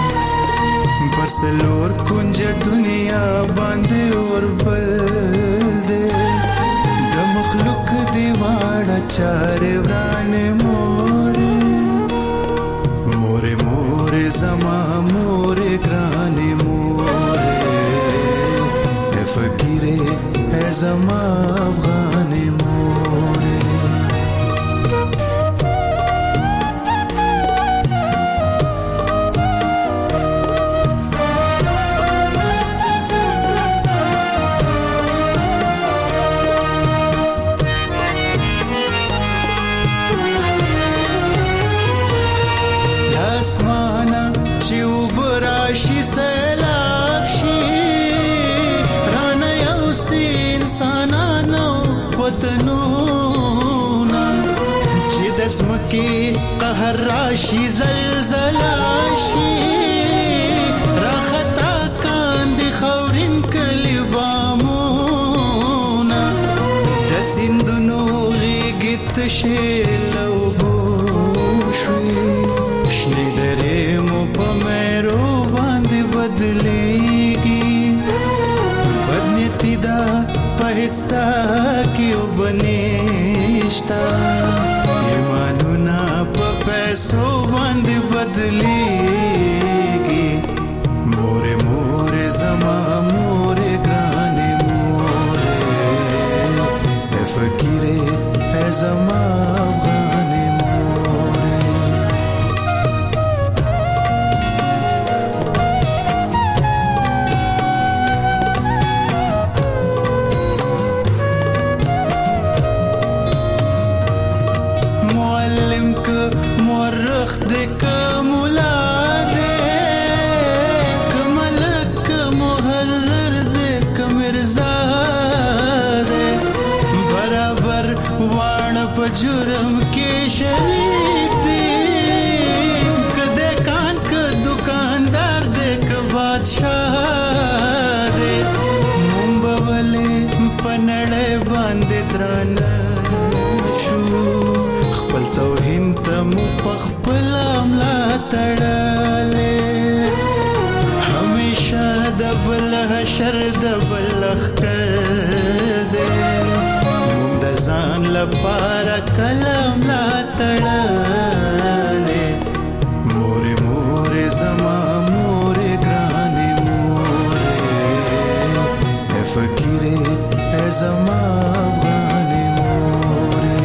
برسلور کنج دنیا باندے اور بل دے مخلوق دیواڑا چارے ورانے مورے مورے مورے زما مورے گرانے مورے اے فقیرے اے زما افغانے مورے. شي سیلاب شي رانه یو سي انسانانو وطنونه چې د ځمکې قهر راشي زلزله شي راخطا کاندي خاورین کلي بامونه د سیندونو غیږې تشې لوبو شوي شنې درې مو په مېرو بدلیگی بدنیتی دا پہتسا کیو بنیشتا ایمانونا پا پیسو بند بدلیگی مورے مورے زما مورے گرانے مورے اے فقیرے اے زما افغانے مورے. مورخ دے که مولا دے که ملک که محرر دے که مرزا دے برابر وان پا جرم کے شریک دے که دے کان که دکاندار دے که بادشاہ دے ممبا والے پنڑے باندے درانا شو خپل توهین ته مو پخپل املا تړلې همیشه د بل حشر د بل خر دې افغان لپاره کلم لا تړلې مورې مورې زما مورې ګرانې مورې فقیرې زما افغانې مورې.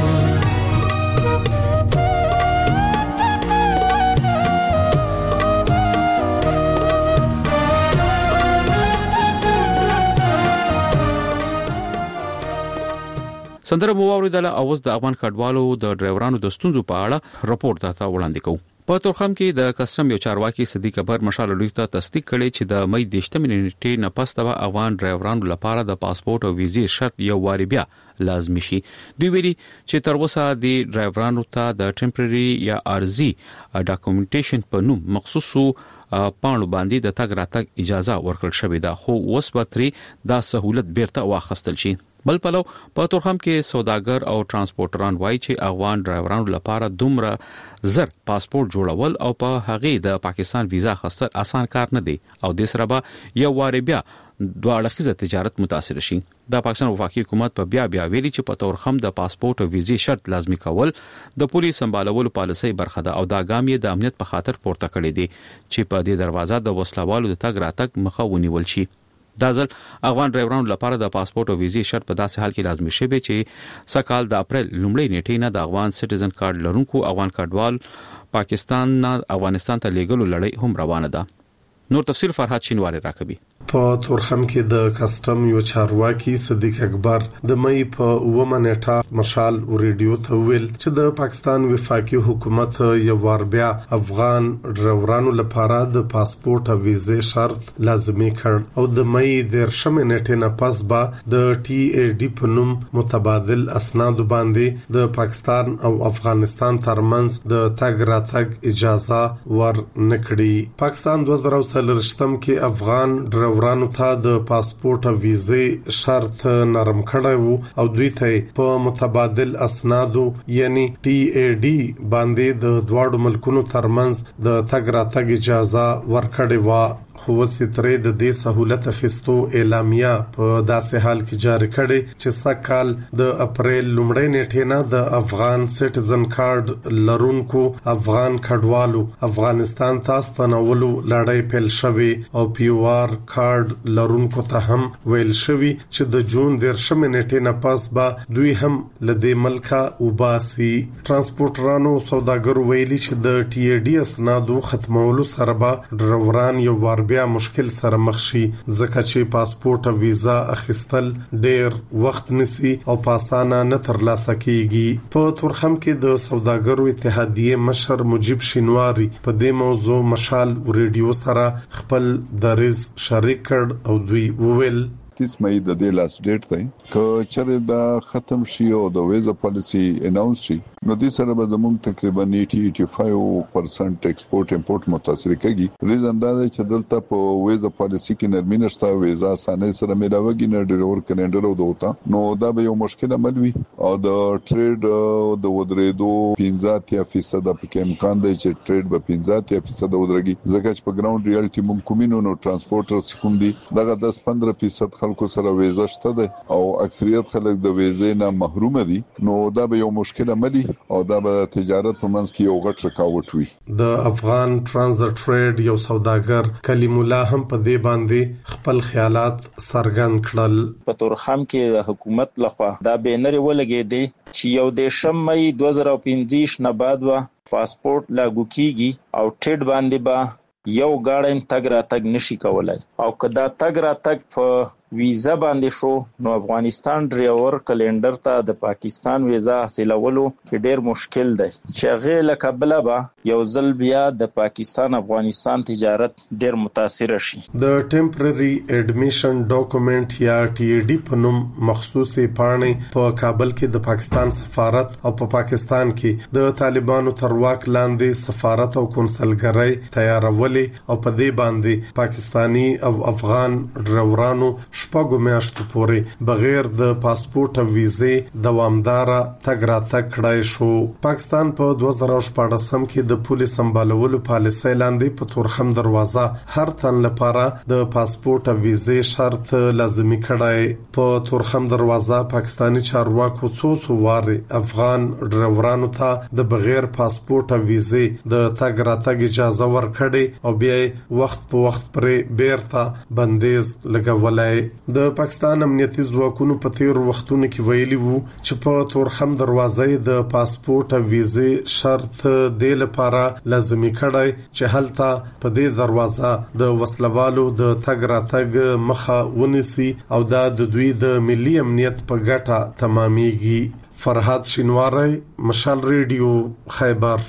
سندره مو اوریدله اوس د افغان کډوالو د ډرایورانو د ستونزو په اړه راپور تاسو وړاندې کوو. په تورخم کې د کسټم یو چارواکي صدیق اکبر مشال لوی ته تصدیق کړي چې د مې دیشتمې نیټې نه پس د افغان ډرایورانو لپاره د پاسپورت او ویزې شرط یو واری بیا لازمي شي. دوی ویلي چې تر اوسه د ډرایورانو ته د ټمپرري یا ارزي ډاکومېنټیشن په نوم مخصوصو پاڼو باندې د تګ راتګ اجازه ورکړل شوې ده، خو اوس به ترې دا سہولت بیرته واخیستل شي. بل پلو په تورخم کې سوداګر او ترانسپورټران وایي چې افغان ډرایورانو لپاره دومره زر پاسپورت جوړول او په هغه د پاکستان ویزا اخیستل آسان کار نه دی او د سره به یو واری بیا دوه اړخیزه تجارت متاثر شي. د پاکستان وفاقي حکومت په بیا بیا ویلي چې په تورخم د پاسپورت او ویزې شرط لازمي کول د پولیس سمبالولو پالیسي برخه ده او دا ګام یې د امنیت په خاطر پورته کړی دی چې په دې دروازه د وسلوالو د تګ راتګ مخه ونیول شي. دا ځل افغان ډرایورانو لپاره د پاسپورت او ویزې شرط په داسې حال کې لازمي شوی چې سکهال د اپریل لومړۍ نیټې نه د افغان سټیزن کارت لرونکو افغان کډوال پاکستان نه افغانستان ته لیږلو لړۍ هم روانه ده. نور تفصیل فرهاد شینواری راکوي. په تورخم کې د کسټم یو چارواکي صدیق اکبر د مې په اومه نیټه مشال ریډیو ته ویل چې د پاکستان وفاقي حکومت یو وار بیا افغان ډرایورانو لپاره د پاسپورت او ویزې شرط لازمي کړ او د مې د شمه نیټه نه پس با د ټي اي ډي په نوم متبادل اسناد باندې د پاکستان او افغانستان ترمنځ د تګ راتګ اجازه ور نکړي. پاکستان دوه زره څلورشتم کې افغان ډرایورانو ته د پاسپورت او ویزې شرط نرم کړی وو او دوی ته په متبادل اسنادو یعنی ټي اي ډي باندې د دواړو ملکونو ترمنځ د تګ راتګ اجازه ورکړې و، خو سترې د دې سہولت خستو اعلامیه په داسې حال کې جاری کړي چې سکهال د اپریل لومړۍ نیټې نه د افغان سټیزن کارت لرونکو افغان کډوالو افغانستان ته ستنولو لړۍ پیل شوې او پیوار کارت لرونکو ته هم ویل شوی چې د جون دیرشمې نیټې نه پس به دوی هم لدې ملکه وباسي. ترانسپورټرانو سوداګرو ویلي چې د ټي اي ډي اسنادو ختمولو سره به ډرایوران یو وار بیا مشکل سره مخ شي ځکه چې پاسپورت او ویزا اخیستل ډیر وخت نسی او په اسانه نه ترلاسه کیږي. په تورخم کې د سوداګرو اتحادیه مشر مجيب شینواری په دې موضوع مشال ریډیو سره خپل دریز شریک کړ او دوی وویل تیس مئی د دې لاس ډیټ دی که چېرې دا ختم شي او د ویزا پالیسی اناونس شي نو دې سره به زموږ تقریبا پچاسی پرسنټ ایکسپورت امپورت متاثر کیږي. ریزن دا دی چې دلته په ویزا پالیسی کې نرمي نشته، ویزا اسانه سره ملاويږي نه ډیرور کلندر او دوته نو دا به یو مشکل عمل وي او د ټریډ د ودرېدو پنځه فیصد په امکان دی چې ټریډ به پنځه فیصد ودرېږي ځکه چې په ګراوند ریالټي مونږ کومینو نو ترانسپورټرز کوم دي دغه دس پندرہ فیصد خلکو سره ویزا شته ده او اکثریت خلک د ویزې نه محروم دي نو دا به یو مشکل عملی او دا به تجارت په منځ کې یو غټ رکاوټ وي. د افغان ترانزیت ټریډ یو سوداګر کلیم الله هم په دې باندې خپل خیالات څرګند کړل. په تورخم کې د حکومت لخوا دا بینر ولګې دي چې یو د شمې دوه زره پنځه نه بعد وا پاسپورت لاګو کیږي او ټریډ باندې با یو گاډی تګ را تګ نشي کولای او کدا تګ را تګ په ویزا باندې شو نو افغانستان ډرایور کلندر ته د پاکستان ویزا حاصلولو کې ډیر مشکل دی چې غیله قبل به یو ځل بیا د پاکستان افغانستان تجارت ډیر متاثر شي. د ټمپرري اډمیشن ډاکومېنټ یا ټي اي ډي په نوم مخصوصي پاڼې په کابل کې د پاکستان سفارت او په پا پاکستان کې د طالبانو تر واک لاندې سفارت او کنسلګرۍ تیارولې او په دې باندې پاکستانی او افغان ډرایورانو شپږو میاشتو پورې بغیر د پاسپورت او ویزې دوامدار تګ راتګ کړای شو. پاکستان په دوه زره شپږم کې د پولیس سمبالولو پالیسۍ لاندې په تورخم دروازه هر تن لپاره د پاسپورت او ویزې شرط لازمي کړای. په تورخم دروازه پاکستانی چارواکو څو څو واره افغان ډرایورانو ته د بغیر پاسپورت او ویزې د تګ راتګ اجازه ورکړي او بیا وخت په وخت پرې بیرته بندیز لګولای. د پاکستان امنیتي ځواکونو په تیر وختونو کې ویلي وو چې په تورخم دروازې د پاسپورت او ویزې شرط د لپاره لازمي کړای چې هلته په دې دروازه د وسلوالو د تګ راتګ مخه ونیسي او دا د دوی د ملي امنیت په ګټه تمامېږي. فرحات شینواری، مشال ریډیو، خیبر.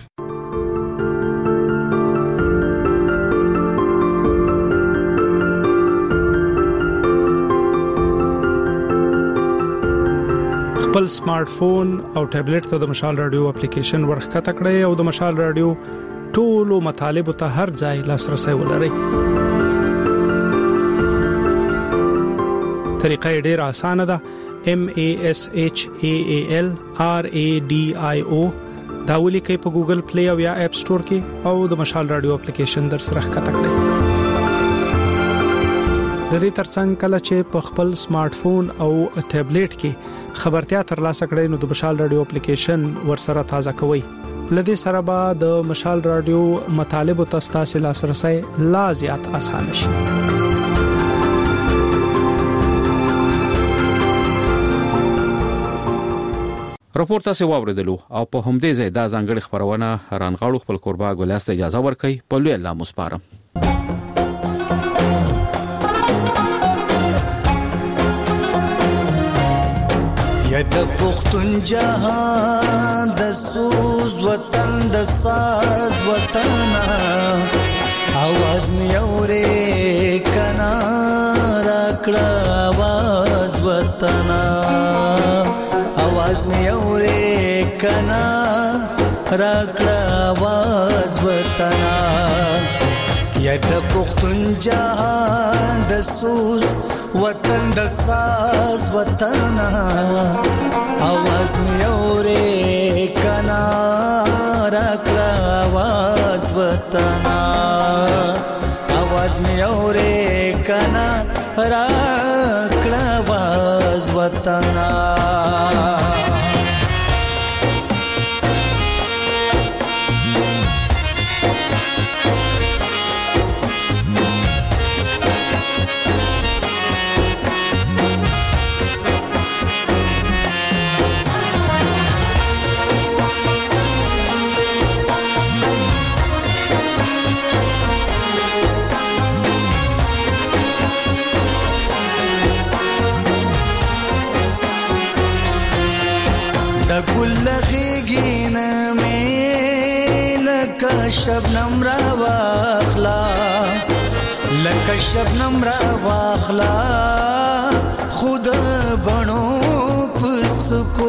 خپل سمارټ فون او ټابلیټ ته د مشال رادیو اپلیکیشن ورخکته کړئ او د مشال رادیو ټولو مطالب ته هر ځای لاسرسي ولرئ. طریقه ډیره اسانه ده. M A S H A A L R A D I O دا ولیکئ په ګوګل پلی او یا اپ سٹور کې او د مشال رادیو اپلیکیشن در سره ښکته کړئ. د دې ترڅنګ کله چې په خپل سمارټ فون او ټابلیټ کې خبرتیا ترلاسه کړئ نو د مشال رادیو اپلیکیشن ورسره تازه کوئ. لدې سره به د مشال رادیو مطالب او تاسو لاسرسي لا زیات آسان شي. راپور تاسو واوریدلو او په همدې ځای دا ځانګړي خبرونه رانغاړو. خپل قربا ګلاست اجازه ورکړئ. په لوی الله مسپارم. یا د پختون جهان د سوز وطن د ساز وطن आवाज می اورې کنا راکړه आवाज وطن आवाज می اورې کنا راکړه आवाज وطن یا د پختون جهان د سوز وطن د ساز وطن आवाज می اورې کنا راکړه आवाज وطن आवाज می اورې کنا راکړه आवाज وطن. شبنم را واخلا لکه شبنم را واخلا خود بنو پسکو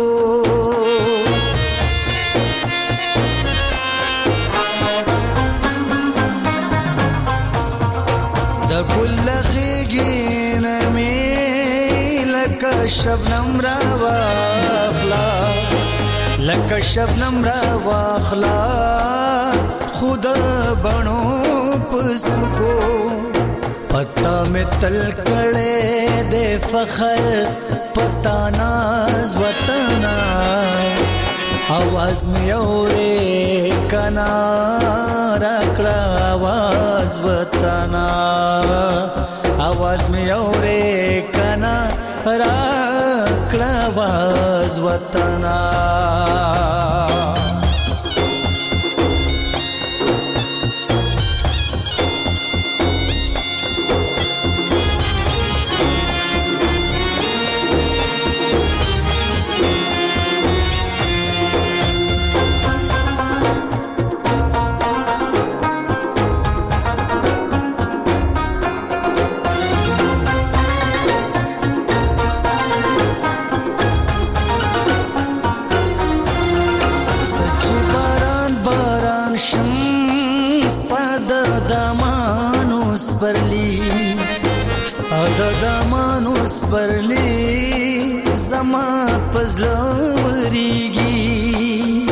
د ګل غیګین می لکه شبنم را واخلا لکه شبنم را واخلا خود بنو پسکو پتا میں تل کڑے دے فخر پتا ناز وطن आवाज میں اورے کنا راکڑا आवाज وطن आवाज میں اورے کنا راکڑا आवाज وطن. ستاده دامانو سپرلی زما پزله وریږي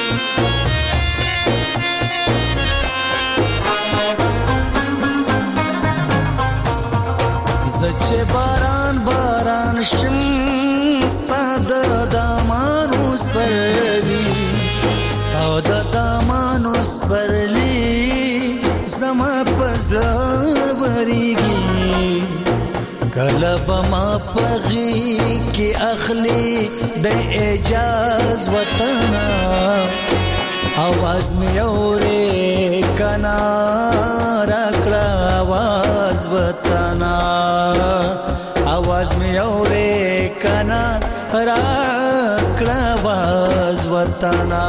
زچه باران باران شم ستاده دامانو سپرلی ستاده دامانو سپرلی زما پزله وریږي کله بما پغی کی اخلی بے اجاز وطنا आवाज में औरे कना रकड़ा आवाज बताना आवाज में औरे कना रकड़ा आवाज बताना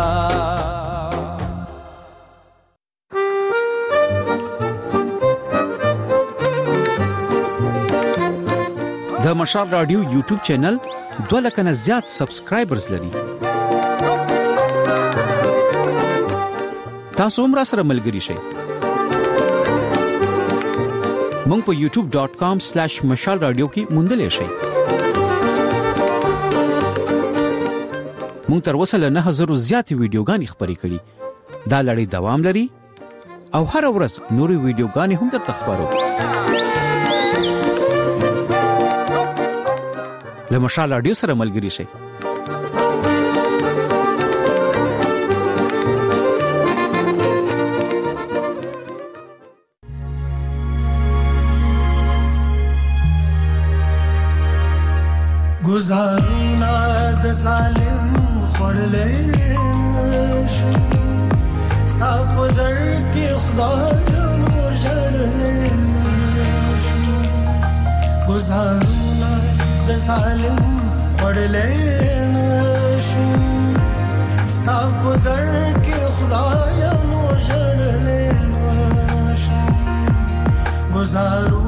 د مشال رادیو یوټیوب چینل دوه لکه نه زیات سبسکرایبرز لري. تاسو هم را سره ملګري شئ. مونږ په یوټیوب ډاٹ کام سلیش مشال رادیو کې موندلی شئ. مونږ تر اوسه له نه هزارو زیاتې ویډیوګانې خپرې کړي. دا لړۍ دوام لري او هر ورځ نورې ویډیوګانې هم درته خپرو. له مشال رادیو سره ملګري شئ. گزارونا د ظالم خړلې نشو ستا په در کې خدای نور جړلې نشو گزارونا د ظالم خړلې نشو ستا په در کې خدای نور جړلې نشو گزارو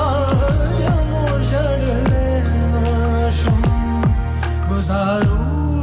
Zaru